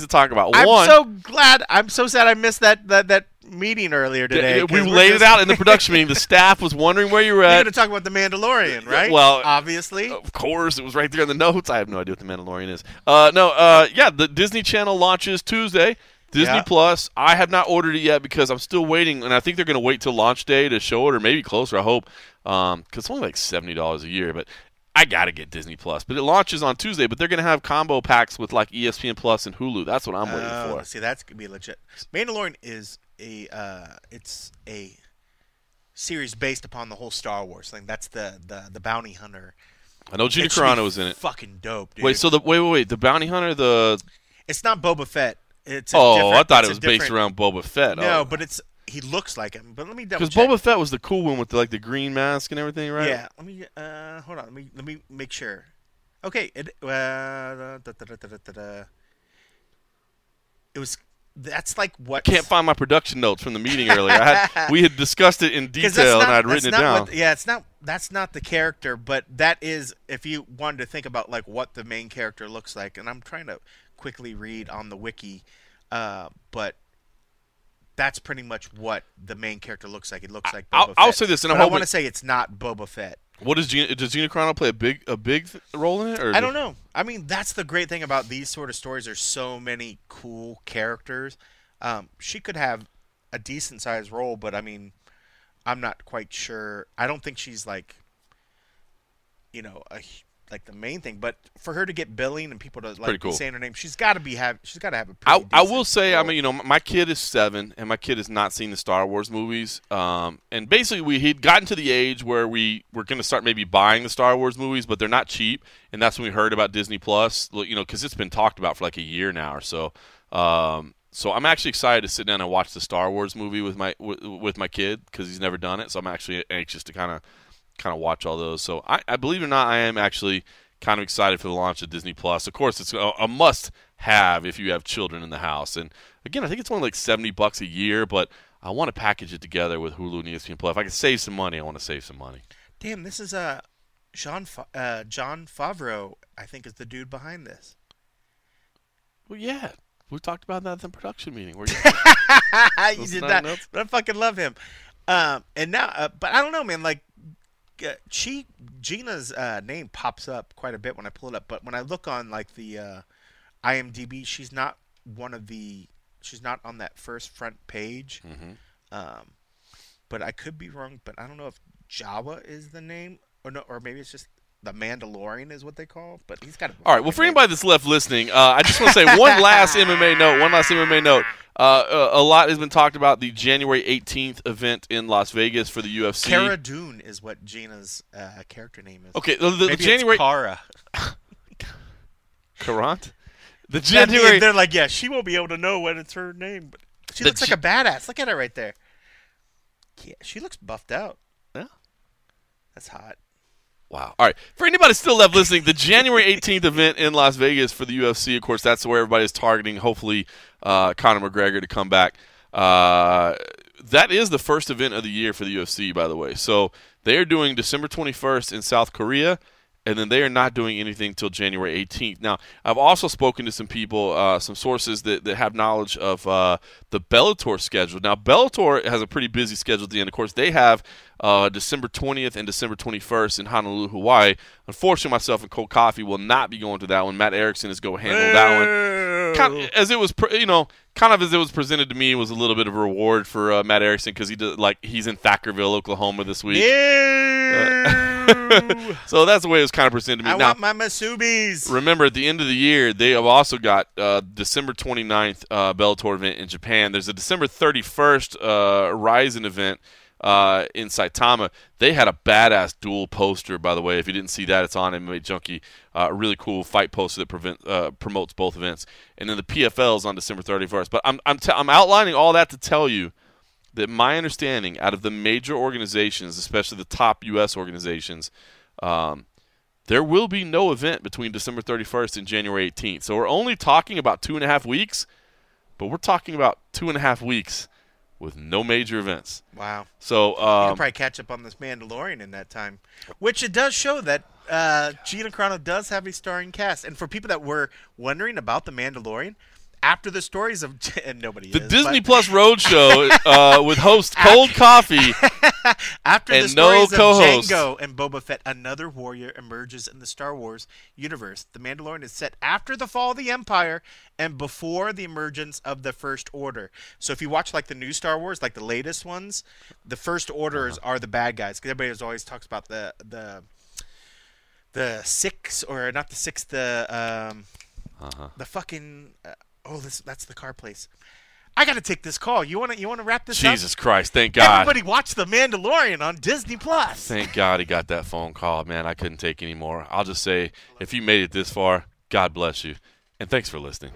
I'm so sad I missed that meeting earlier today. We laid it out in the production meeting. The staff was wondering where you were at. You're going to talk about The Mandalorian, right? Well, obviously. Of course. It was right there in the notes. I have no idea what The Mandalorian is. The Disney Channel launches Tuesday. Disney Plus. I have not ordered it yet because I'm still waiting, and I think they're going to wait till launch day to show it, or maybe closer, I hope, because it's only $70 a year. But I got to get Disney Plus. But it launches on Tuesday, but they're going to have combo packs with ESPN Plus and Hulu. That's what I'm waiting for. See, that's going to be legit. Mandalorian is it's a series based upon the whole Star Wars thing. That's the bounty hunter. I know Gina Carano was in it. Fucking dope, dude. Wait, so the bounty hunter, it's not Boba Fett. I thought it was based around Boba Fett. No, but he looks like him. But let me double check. Because Boba Fett was the cool one with the green mask and everything, right? Yeah. Let me hold on. Let me make sure. Okay. It was. That's what. I can't find my production notes from the meeting earlier. We had discussed it in detail, and I'd written it down. That's not the character, but that is, if you wanted to think about what the main character looks like. And I'm trying to quickly read on the wiki, but that's pretty much what the main character looks like. It looks like Boba Fett. I'll say this, and I want to say it's not Boba Fett. Does Gina Carano play a big role in it? Or I don't know. I mean, that's the great thing about these sort of stories. There's so many cool characters. She could have a decent sized role, but I mean, I'm not quite sure. I don't think she's the main thing, but for her to get billing and people to be saying her name, she's got to have a pretty I will say, role. I mean, my kid is 7, and my kid has not seen the Star Wars movies. And basically, he'd gotten to the age where we were going to start maybe buying the Star Wars movies, but they're not cheap. And that's when we heard about Disney Plus, because it's been talked about for a year now or so. So I'm actually excited to sit down and watch the Star Wars movie with my kid because he's never done it. So I'm actually anxious to kind of watch all those. So I believe it or not, I am actually kind of excited for the launch of Disney Plus. Of course, it's a must-have if you have children in the house. And again, I think it's only $70 a year, but I want to package it together with Hulu and ESPN Plus. If I can save some money, I want to save some money. Damn, this is Jon Favreau, I think, is the dude behind this. Well, yeah. We talked about that in the production meeting. You did that. But I fucking love him. And now, but I don't know, man, Gina's name pops up quite a bit when I pull it up, but when I look on the IMDb, she's not on that first front page. Mm-hmm. But I could be wrong. But I don't know if Jawa is the name or maybe it's just The Mandalorian is what they call. But he's got. All right. Well, for anybody that's left listening, I just want to say one last MMA note. A lot has been talked about the January 18th event in Las Vegas for the UFC. Cara Dune is what Gina's character name is. Okay, the Maybe January. It's Cara. Carant? The January. They're like, yeah, she won't be able to know what it's her name. But she looks like a badass. Look at her right there. Yeah, she looks buffed out. Yeah. That's hot. Wow. All right. For anybody still left listening, the January 18th event in Las Vegas for the UFC, of course, that's where everybody is targeting, hopefully, Conor McGregor to come back. That is the first event of the year for the UFC, by the way. So they are doing December 21st in South Korea, and then they are not doing anything till January 18th. Now, I've also spoken to some people, some sources that have knowledge of the Bellator schedule. Now, Bellator has a pretty busy schedule at the end. Of course, they have December 20th and December 21st in Honolulu, Hawaii. Unfortunately, myself and Cold Coffee will not be going to that one. Matt Erickson is going to handle that one. Kind of, as it was, kind of as it was presented to me, was a little bit of a reward for Matt Erickson because he's in Thackerville, Oklahoma this week. So that's the way it was kind of presented to me. I want my Masubis. Remember, at the end of the year, they have also got December 29th Bellator event in Japan. There's a December 31st Ryzen event in Saitama. They had a badass dual poster, by the way. If you didn't see that, it's on MMA Junkie. A really cool fight poster that promotes both events. And then the PFL is on December 31st. But I'm outlining all that to tell you that my understanding out of the major organizations, especially the top U.S. organizations, there will be no event between December 31st and January 18th. So we're only talking about 2.5 weeks, but we're talking about 2.5 weeks with no major events. Wow. So you can probably catch up on this Mandalorian in that time, which it does show that Gina Carano does have a starring cast. And for people that were wondering about the Mandalorian, after the stories of and nobody the Disney Plus Roadshow with host Cold Coffee after and the stories no co-host. of Jango and Boba Fett, another warrior emerges in the Star Wars universe. The Mandalorian is set after the fall of the Empire and before the emergence of the First Order. So if you watch like the new Star Wars, like the latest ones, the First Orders are the bad guys because everybody always talks about the six or not the six the fucking. That's the car place. I got to take this call. You want to wrap this up? Jesus Christ, thank God. Everybody watch The Mandalorian on Disney Plus. Thank God he got that phone call, man. I couldn't take any more. I'll just say, if you made it this far, God bless you. And thanks for listening.